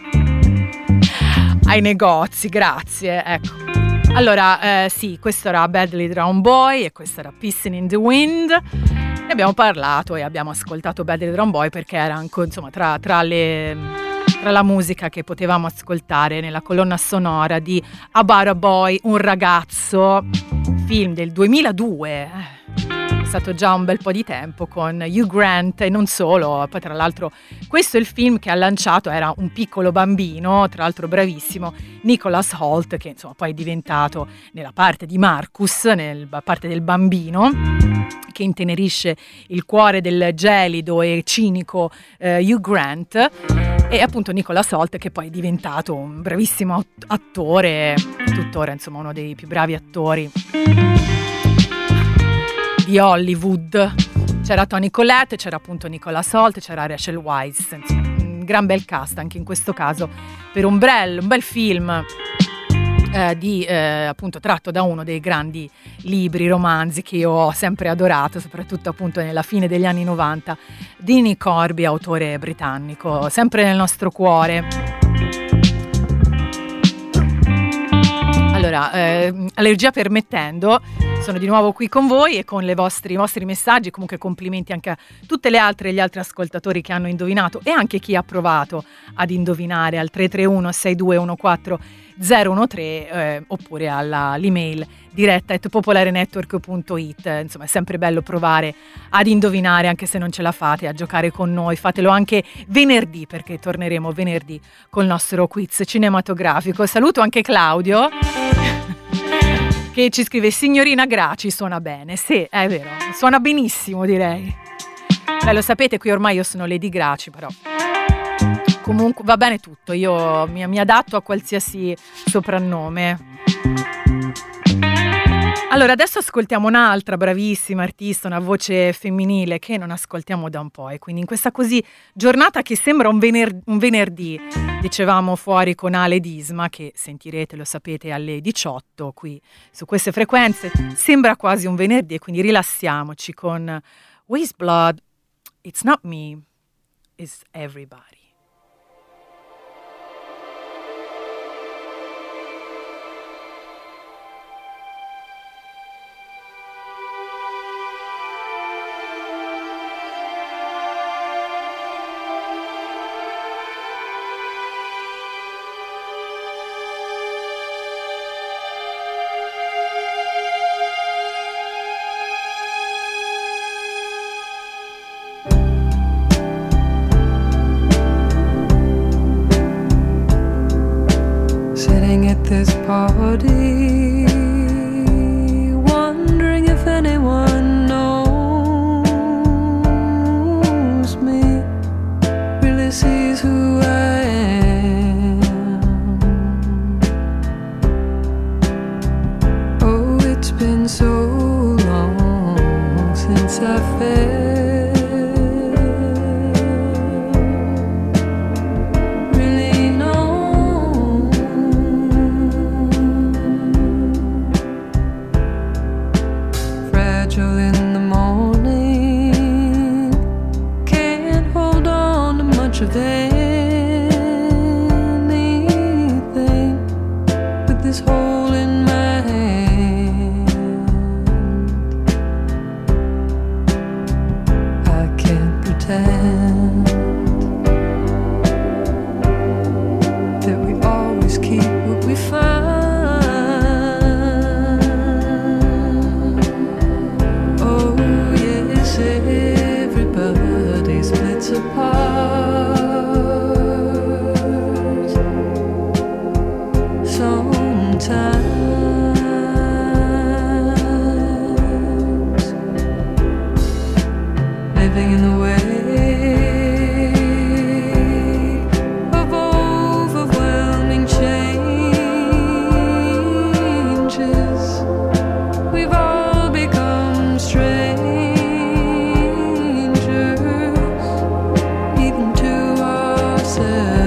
ai negozi, grazie, ecco. Allora, eh, sì, questo era Badly Drawn Boy e questo era Pissing in the Wind. Ne abbiamo parlato e abbiamo ascoltato Badly Drawn Boy perché era anche, insomma, tra, tra le... tra la musica che potevamo ascoltare nella colonna sonora di About a Boy, un ragazzo, film del duemiladue, è stato già un bel po' di tempo, con Hugh Grant e non solo. Poi tra l'altro questo è il film che ha lanciato, era un piccolo bambino, tra l'altro bravissimo, Nicholas Hoult, che insomma poi è diventato nella parte di Marcus, nella parte del bambino, che intenerisce il cuore del gelido e cinico eh, Hugh Grant, e appunto Nicholas Hoult, che poi è diventato un bravissimo attore, tuttora insomma uno dei più bravi attori di Hollywood. C'era Toni Collette, c'era appunto Nicholas Hoult, c'era Rachel Weisz, insomma un gran bel cast anche in questo caso per un bel, un bel film eh, di, eh, appunto tratto da uno dei grandi libri, romanzi che io ho sempre adorato, soprattutto appunto nella fine degli anni novanta, di Nick Hornby, autore britannico, sempre nel nostro cuore. Allora, eh, allergia permettendo, sono di nuovo qui con voi e con le vostri, i vostri messaggi. Comunque complimenti anche a tutte le altre e gli altri ascoltatori che hanno indovinato e anche chi ha provato ad indovinare al tre tre uno sei due uno quattro zero uno tre eh, oppure all'email diretta at popolarenetwork punto it. Insomma, è sempre bello provare ad indovinare, anche se non ce la fate, a giocare con noi. Fatelo anche venerdì, perché torneremo venerdì col nostro quiz cinematografico. Saluto anche Claudio che ci scrive: signorina Graci suona bene. Sì, è vero, suona benissimo, direi. Beh, lo sapete, qui ormai io sono Lady Graci, però comunque va bene tutto, io mi, mi adatto a qualsiasi soprannome. Allora, adesso ascoltiamo un'altra bravissima artista, una voce femminile che non ascoltiamo da un po', e quindi in questa così giornata che sembra un, vener- un venerdì, dicevamo fuori con Ale Disma, che sentirete, lo sapete, alle diciotto qui su queste frequenze, sembra quasi un venerdì, e quindi rilassiamoci con Weyes Blood, It's Not Me, It's Everybody. This party, wondering if anyone knows me, really sees who I am. Oh, it's been so long since I felt holding my hand. I can't pretend that we always keep what we find. Oh yes, everybody splits apart. Sometimes living in the way of overwhelming changes, we've all become strangers, even to ourselves.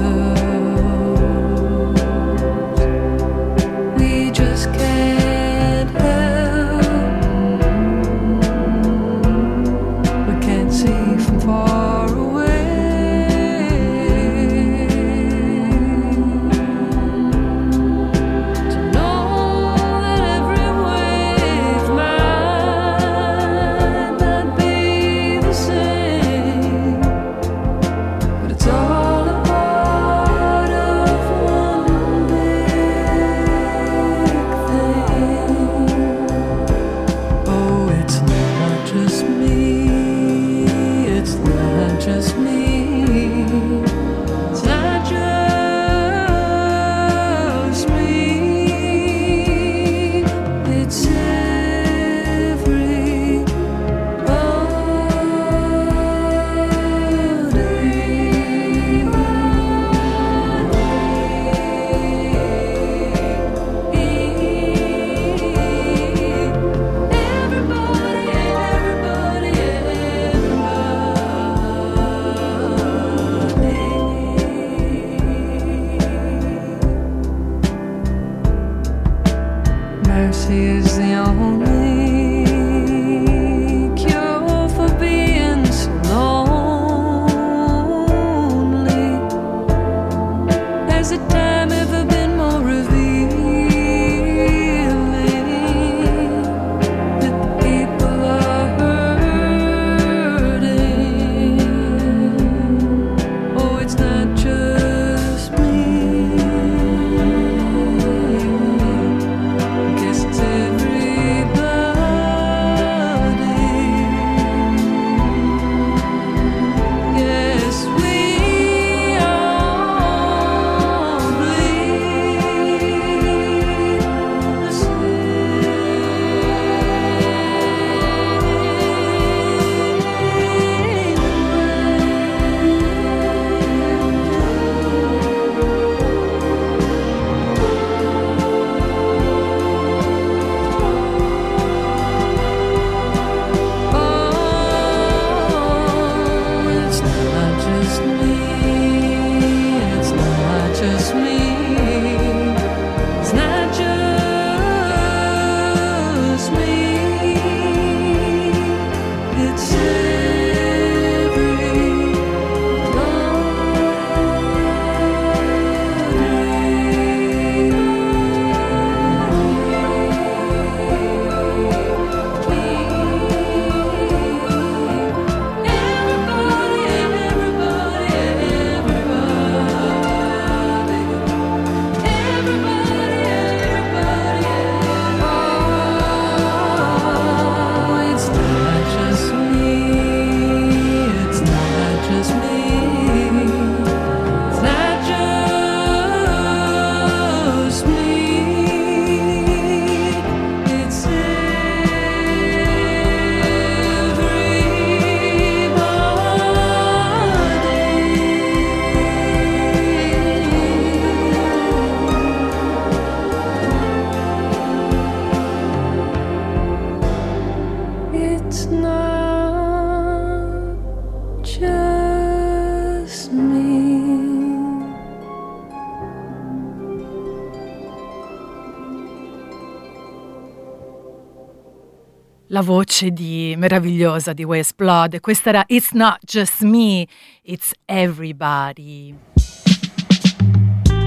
La voce di meravigliosa di West Blood. Questa era It's Not Just Me, It's Everybody.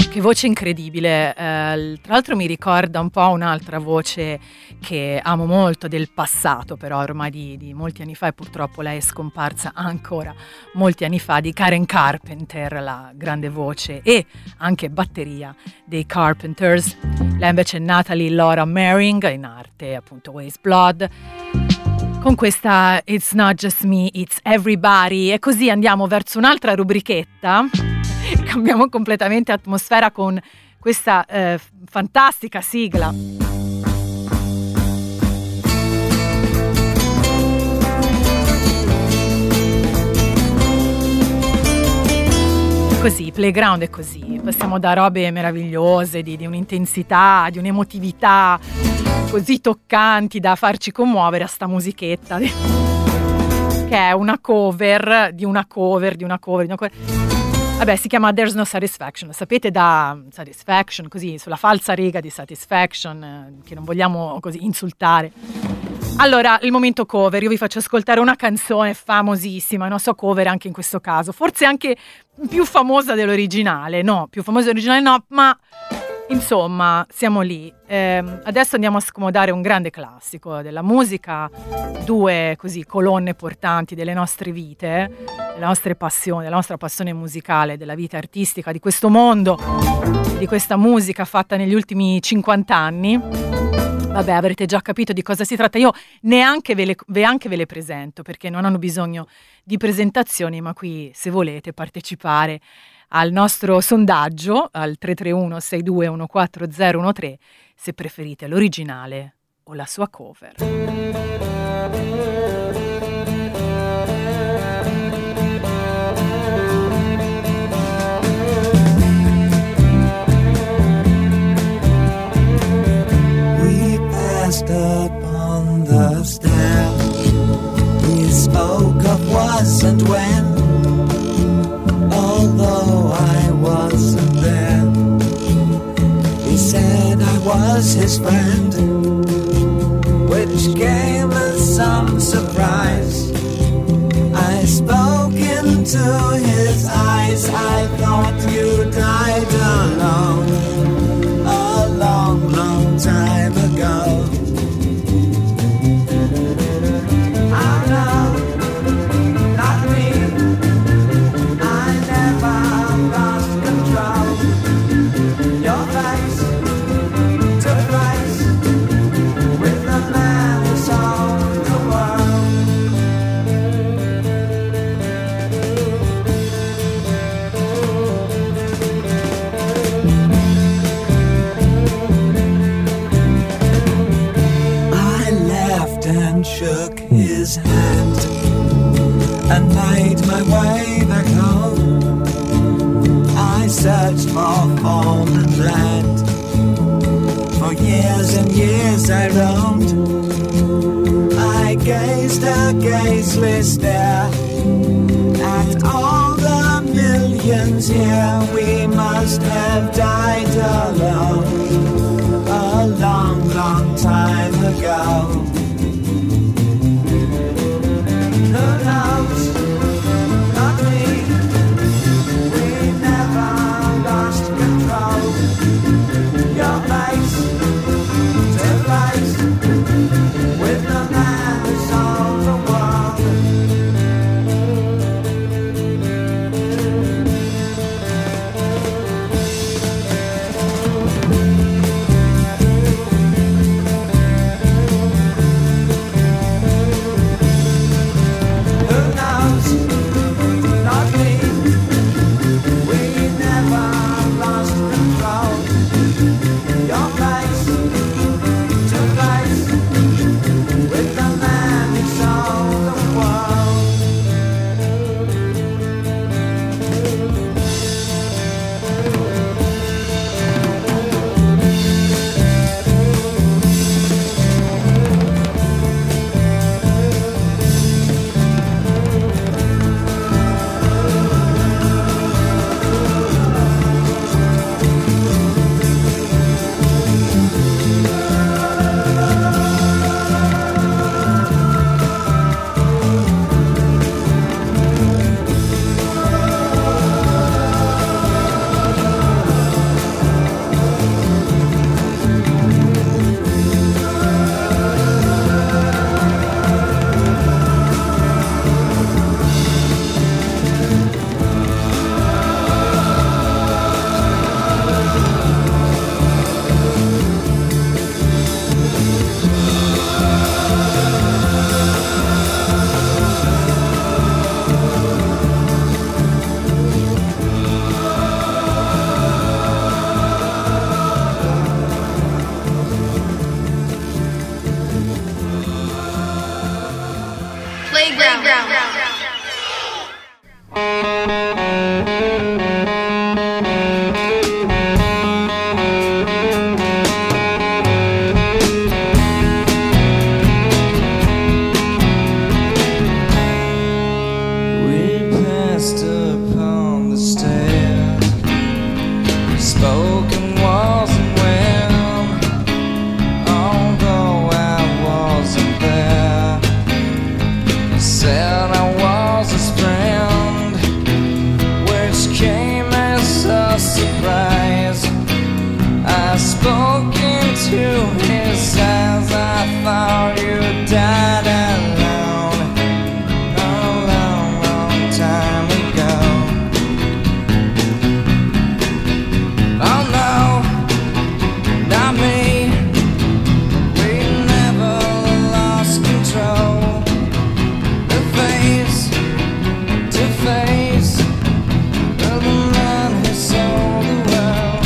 Che voce incredibile, eh, tra l'altro mi ricorda un po' un'altra voce che amo molto del passato, però ormai di, di molti anni fa, e purtroppo lei è scomparsa ancora molti anni fa, di Karen Carpenter, la grande voce e anche batteria dei Carpenters. Lei invece è Natalie Laura Merring, in arte appunto Waste Blood, con questa It's Not Just Me, It's Everybody. E così andiamo verso un'altra rubrichetta. Cambiamo completamente atmosfera con questa eh, fantastica sigla. Così, Playground è così. Passiamo da robe meravigliose, di, di un'intensità, di un'emotività così toccanti da farci commuovere, a sta musichetta che è una cover di una cover di una cover di una cover. Vabbè, si chiama There's No Satisfaction, sapete, da Satisfaction, così, sulla falsa riga di Satisfaction, eh, che non vogliamo così insultare. Allora, il momento cover, io vi faccio ascoltare una canzone famosissima, non so, cover anche in questo caso, forse anche più famosa dell'originale, no, più famosa dell'originale no, ma insomma, siamo lì. Eh, adesso andiamo a scomodare un grande classico della musica, due così colonne portanti delle nostre vite, delle nostre passioni, della nostra passione musicale, della vita artistica, di questo mondo, di questa musica fatta negli ultimi cinquanta anni. Vabbè, avrete già capito di cosa si tratta. Io neanche ve le, neanche ve le presento, perché non hanno bisogno di presentazioni, ma qui, se volete partecipare al nostro sondaggio, al tre tre uno sei due uno quattro zero uno tre, se preferite l'originale o la sua cover. Up on the stair, we spoke of was and when, although I wasn't there. He said I was his friend, which came as some surprise. I spoke into his eyes, I thought you died alone a long, long time ago. Shook his hand and made my way back home. I searched for form and land. For years and years I roamed. I gazed a gazeless stare at all the millions here. We must have died alone a long, long time ago. Who knows? Not me. We never lost control. Your face to face with the man who sold the world. not me. We never lost control. The face to face of the man who sold the world.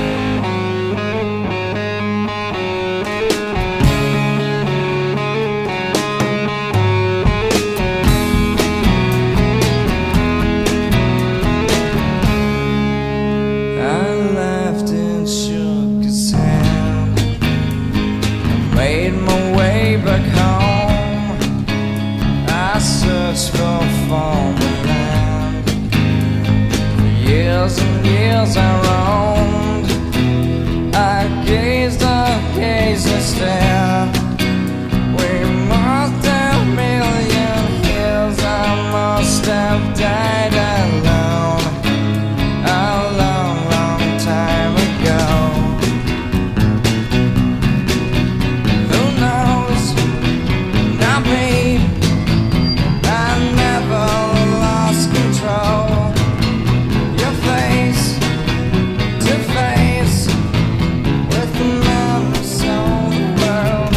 I laughed and shook his hand. I made my way back home. I searched for former land. For years and years I roamed. I gazed, I gazed, I stared. We must have million years. I must have died alone. A long, long time ago. Who knows? Not me. I never lost control. Your face to face with the man who sold the world.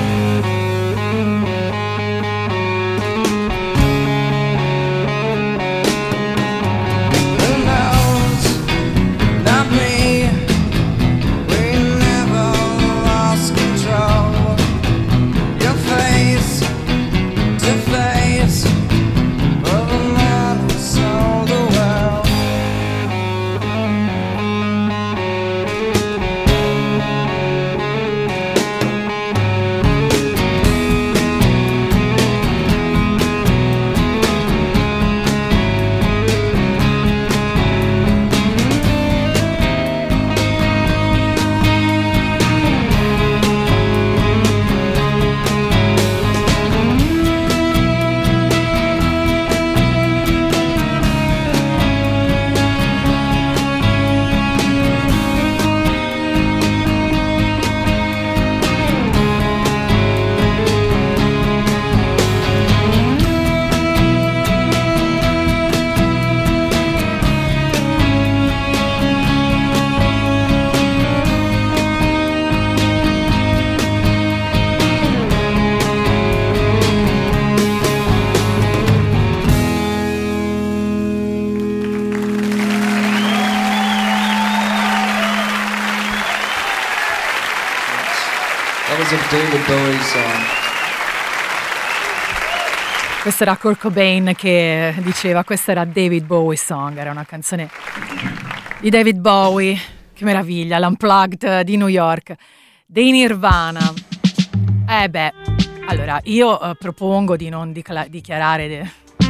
Who knows? Not me. We never lost control. Your face to face of the man who sold the world. That was a David Bowie song. Questo era Kurt Cobain che diceva, questa era David Bowie Song, era una canzone di David Bowie, che meraviglia, l'Unplugged di New York, dei Nirvana. Eh beh, allora io eh, propongo di non dicla- dichiarare de-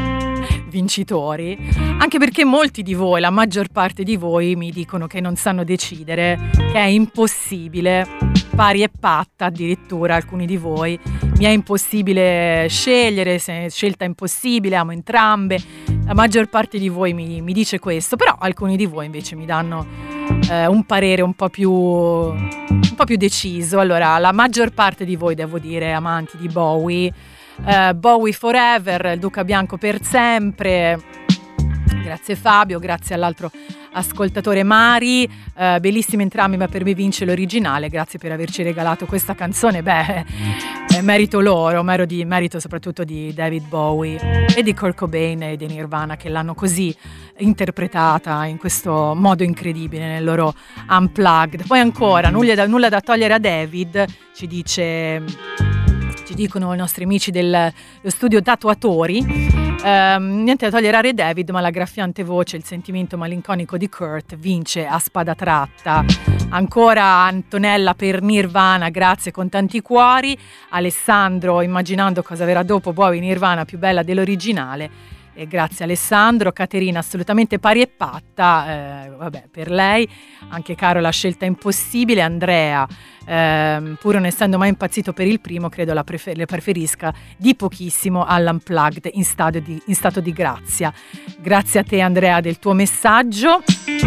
vincitori, anche perché molti di voi, la maggior parte di voi mi dicono che non sanno decidere, che è impossibile, pari e patta addirittura alcuni di voi, mi è impossibile scegliere, se scelta impossibile, amo entrambe, la maggior parte di voi mi, mi dice questo, però alcuni di voi invece mi danno eh, un parere un po' più un po' più deciso. Allora, la maggior parte di voi, devo dire, amanti di Bowie, Uh, Bowie Forever, il Duca Bianco per sempre. Grazie Fabio, grazie all'altro ascoltatore Mari, uh, bellissimi entrambi, ma per me vince l'originale. Grazie per averci regalato questa canzone. Beh, è merito loro, merito, di, merito soprattutto di David Bowie e di Kurt Cobain e di Nirvana, che l'hanno così interpretata in questo modo incredibile nel loro Unplugged. Poi ancora, nulla da, nulla da togliere a David, ci dice... ci dicono i nostri amici dello studio Tatuatori, ehm, niente da togliere a Ray David, ma la graffiante voce, il sentimento malinconico di Kurt vince a spada tratta. Ancora Antonella per Nirvana, grazie con tanti cuori. Alessandro, immaginando cosa verrà dopo Bowie, Nirvana più bella dell'originale. E grazie Alessandro. Caterina, assolutamente pari e patta, eh, vabbè, per lei. Anche Caro, la scelta impossibile. Andrea, ehm, pur non essendo mai impazzito per il primo, credo la prefer- le preferisca di pochissimo all'Unplugged in, stadio di, in stato di grazia. Grazie a te Andrea del tuo messaggio.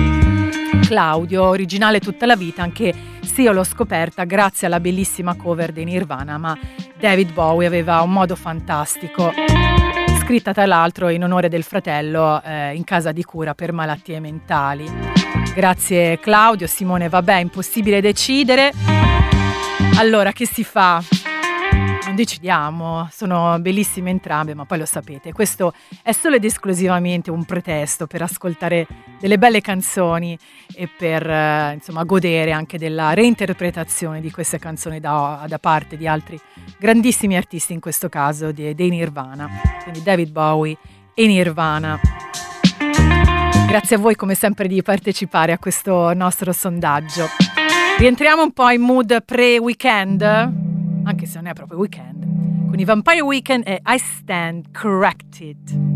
Claudio, originale tutta la vita, anche se io l'ho scoperta grazie alla bellissima cover dei Nirvana, ma David Bowie aveva un modo fantastico, scritta tra l'altro in onore del fratello eh, in casa di cura per malattie mentali. Grazie Claudio. Simone, vabbè, impossibile decidere. Allora, che si fa? Non decidiamo, sono bellissime entrambe, ma poi lo sapete, questo è solo ed esclusivamente un pretesto per ascoltare delle belle canzoni e per eh, insomma godere anche della reinterpretazione di queste canzoni da, da parte di altri grandissimi artisti, in questo caso dei, dei Nirvana, quindi David Bowie e Nirvana. Grazie a voi come sempre di partecipare a questo nostro sondaggio. Rientriamo un po' in mood pre-weekend, anche se non è proprio weekend, con i Vampire Weekend e I Stand Corrected.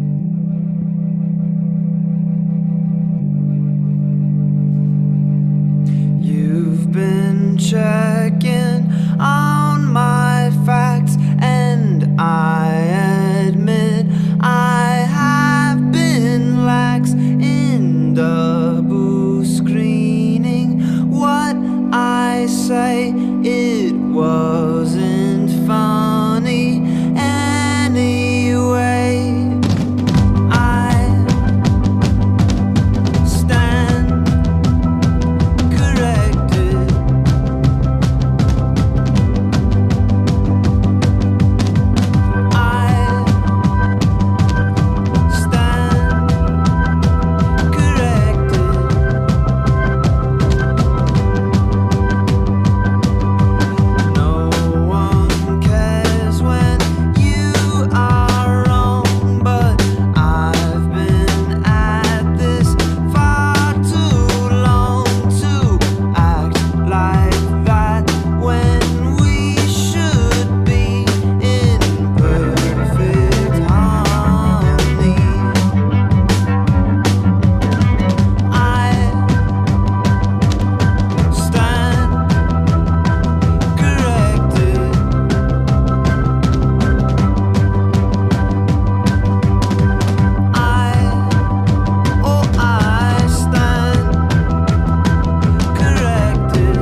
You've been checking on my facts, and I admit I have been lax in double screening what I say. It wasn't funny anyway. I stand corrected. I stand corrected. No one cares when you are wrong, but I've been at this far too long to act like that when we should be in perfect harmony. I stand corrected. I, oh, I stand corrected.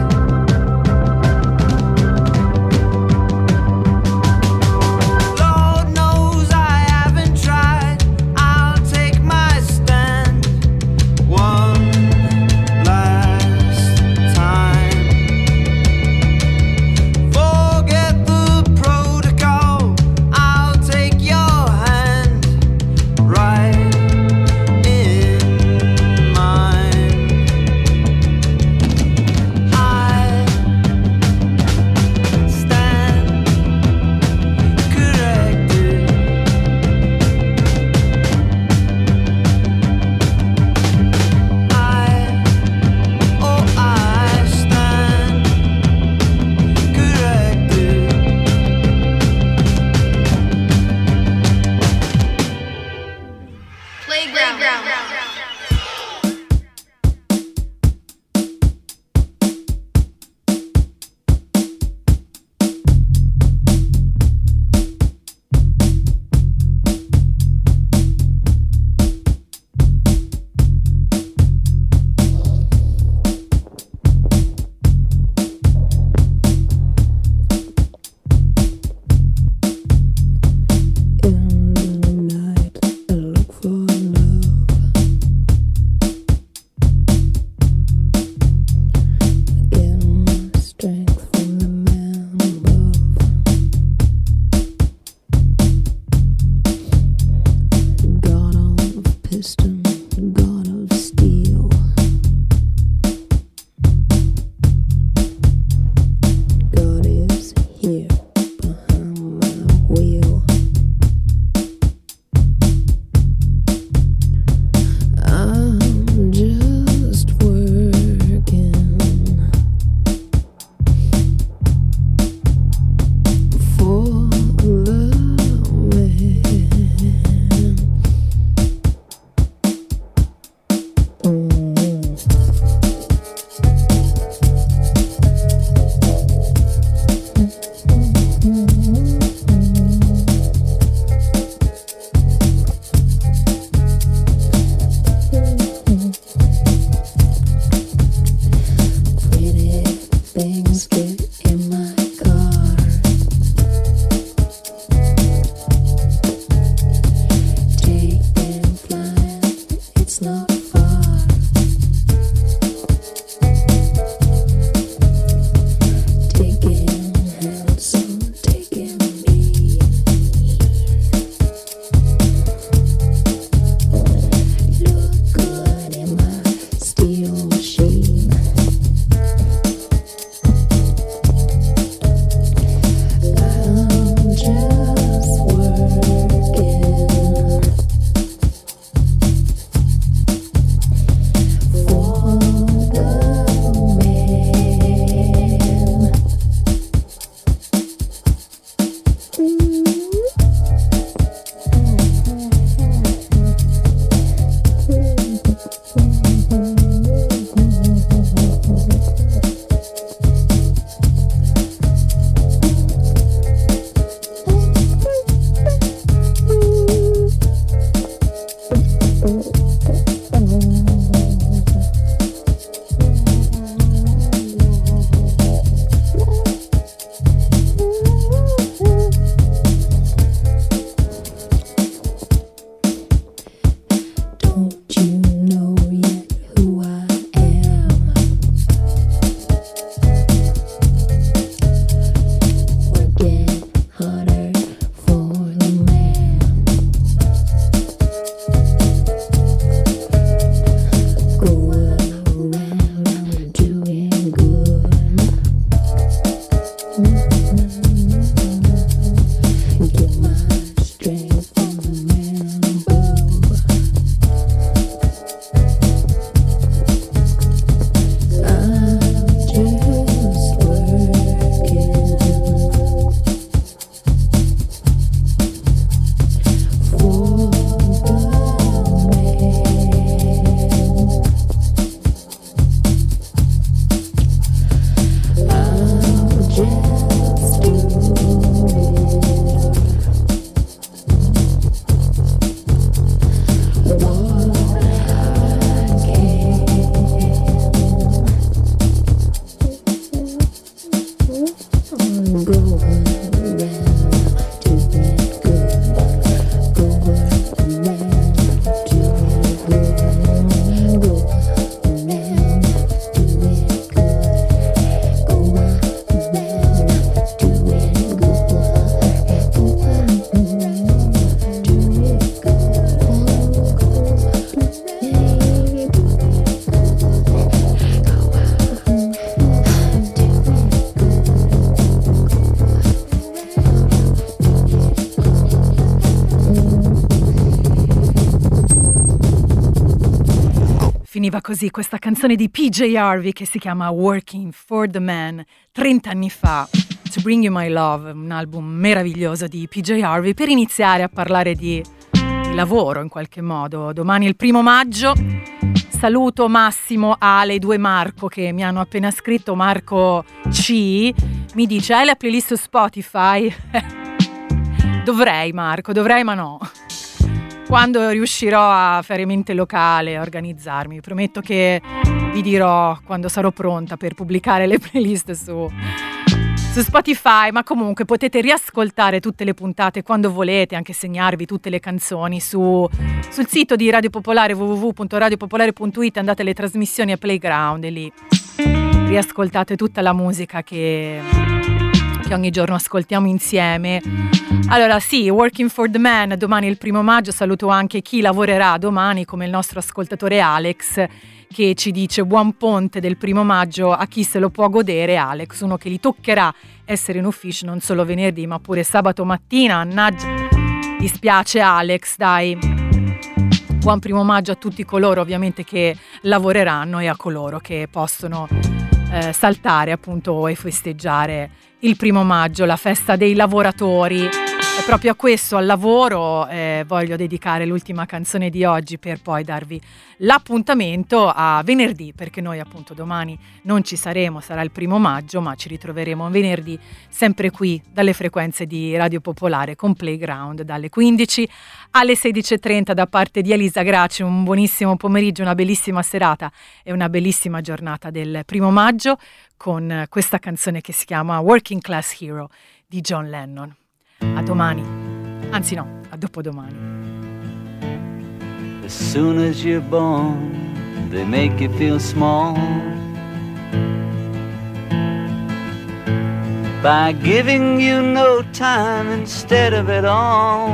Lord knows I haven't tried. I'll take my stand one last time. Forget the protocol. I'll take your hand right in mine. I stand corrected. I, oh, I stand corrected. Playground. In the night, I look for love. Again, strength from the man above. God of piston, God of steel. God is here behind my wheel. I'm just working for the man. Pretty things get in my car. Taking flight, it's not far. Finiva così questa canzone di P J Harvey che si chiama Working for the Man, trenta anni fa, To Bring You My Love, un album meraviglioso di P J Harvey, per iniziare a parlare di, di lavoro in qualche modo. Domani è il primo maggio, saluto Massimo, Ale, due Marco che mi hanno appena scritto. Marco C mi dice: hai la playlist su Spotify? Dovrei, Marco, dovrei, ma no. Quando riuscirò a fare mente locale, a organizzarmi, prometto che vi dirò quando sarò pronta per pubblicare le playlist su, su Spotify, ma comunque potete riascoltare tutte le puntate quando volete, anche segnarvi tutte le canzoni su, sul sito di Radio Popolare, w w w punto radio popolare punto it, andate alle trasmissioni a Playground e lì riascoltate tutta la musica che... che ogni giorno ascoltiamo insieme. Allora sì, Working for the Man, domani è il primo maggio, saluto anche chi lavorerà domani come il nostro ascoltatore Alex che ci dice buon ponte del primo maggio a chi se lo può godere. Alex, uno che gli toccherà essere in ufficio non solo venerdì ma pure sabato mattina, annaggia, dispiace Alex, dai. Buon primo maggio a tutti coloro ovviamente che lavoreranno e a coloro che possono eh, saltare appunto e festeggiare il primo maggio, la festa dei lavoratori. E proprio a questo, al lavoro, eh, voglio dedicare l'ultima canzone di oggi per poi darvi l'appuntamento a venerdì, perché noi appunto domani non ci saremo, sarà il primo maggio, ma ci ritroveremo venerdì sempre qui dalle frequenze di Radio Popolare con Playground dalle quindici alle sedici e trenta da parte di Elisa Graci. Un buonissimo pomeriggio, una bellissima serata e una bellissima giornata del primo maggio con questa canzone che si chiama Working Class Hero di John Lennon. A domani, anzi no, a dopodomani. As soon as you're born, they make you feel small by giving you no time instead of it all,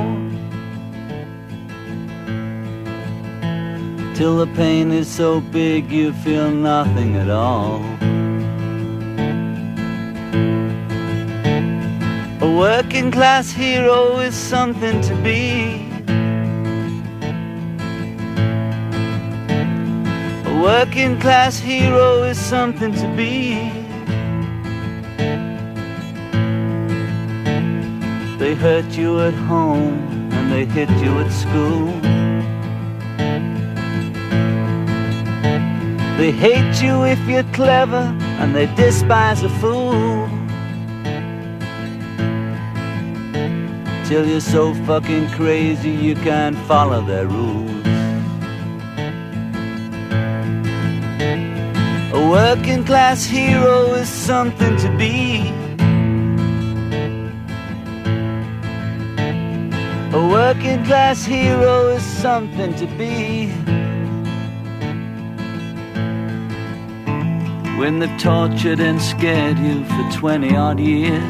till the pain is so big you feel nothing at all. A working class hero is something to be. A working class hero is something to be. They hurt you at home and they hit you at school. They hate you if you're clever and they despise a fool. Till you're so fucking crazy you can't follow their rules. A working class hero is something to be. A working class hero is something to be. When they've tortured and scared you for twenty odd years,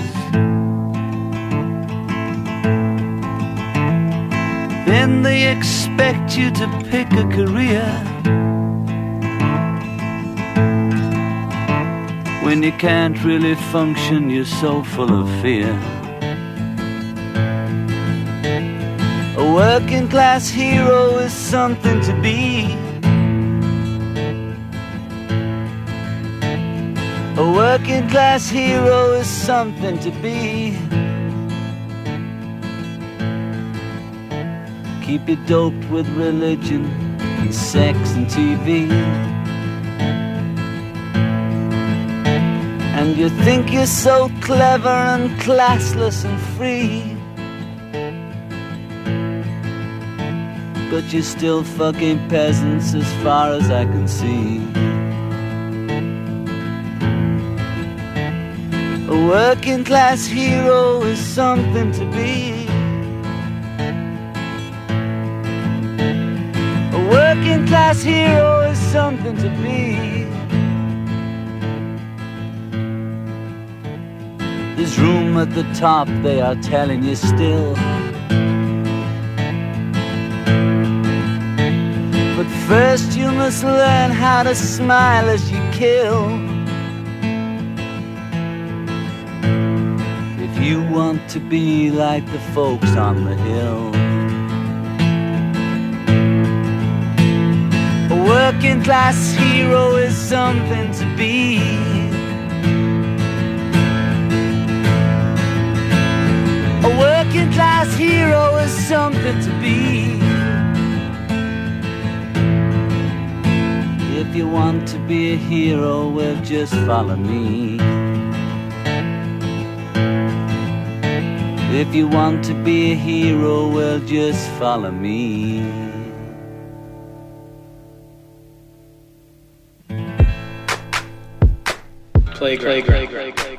then they expect you to pick a career. When you can't really function, you're so full of fear. A working class hero is something to be. A working class hero is something to be. Keep you doped with religion and sex and T V, and you think you're so clever and classless and free, but you're still fucking peasants as far as I can see. A working class hero is something to be. A working class hero is something to be. There's room at the top, they are telling you still. But first you must learn how to smile as you kill. If you want to be like the folks on the hill. A working class hero is something to be. A working class hero is something to be. If you want to be a hero, well, just follow me. If you want to be a hero, well, just follow me. Playground. Playground.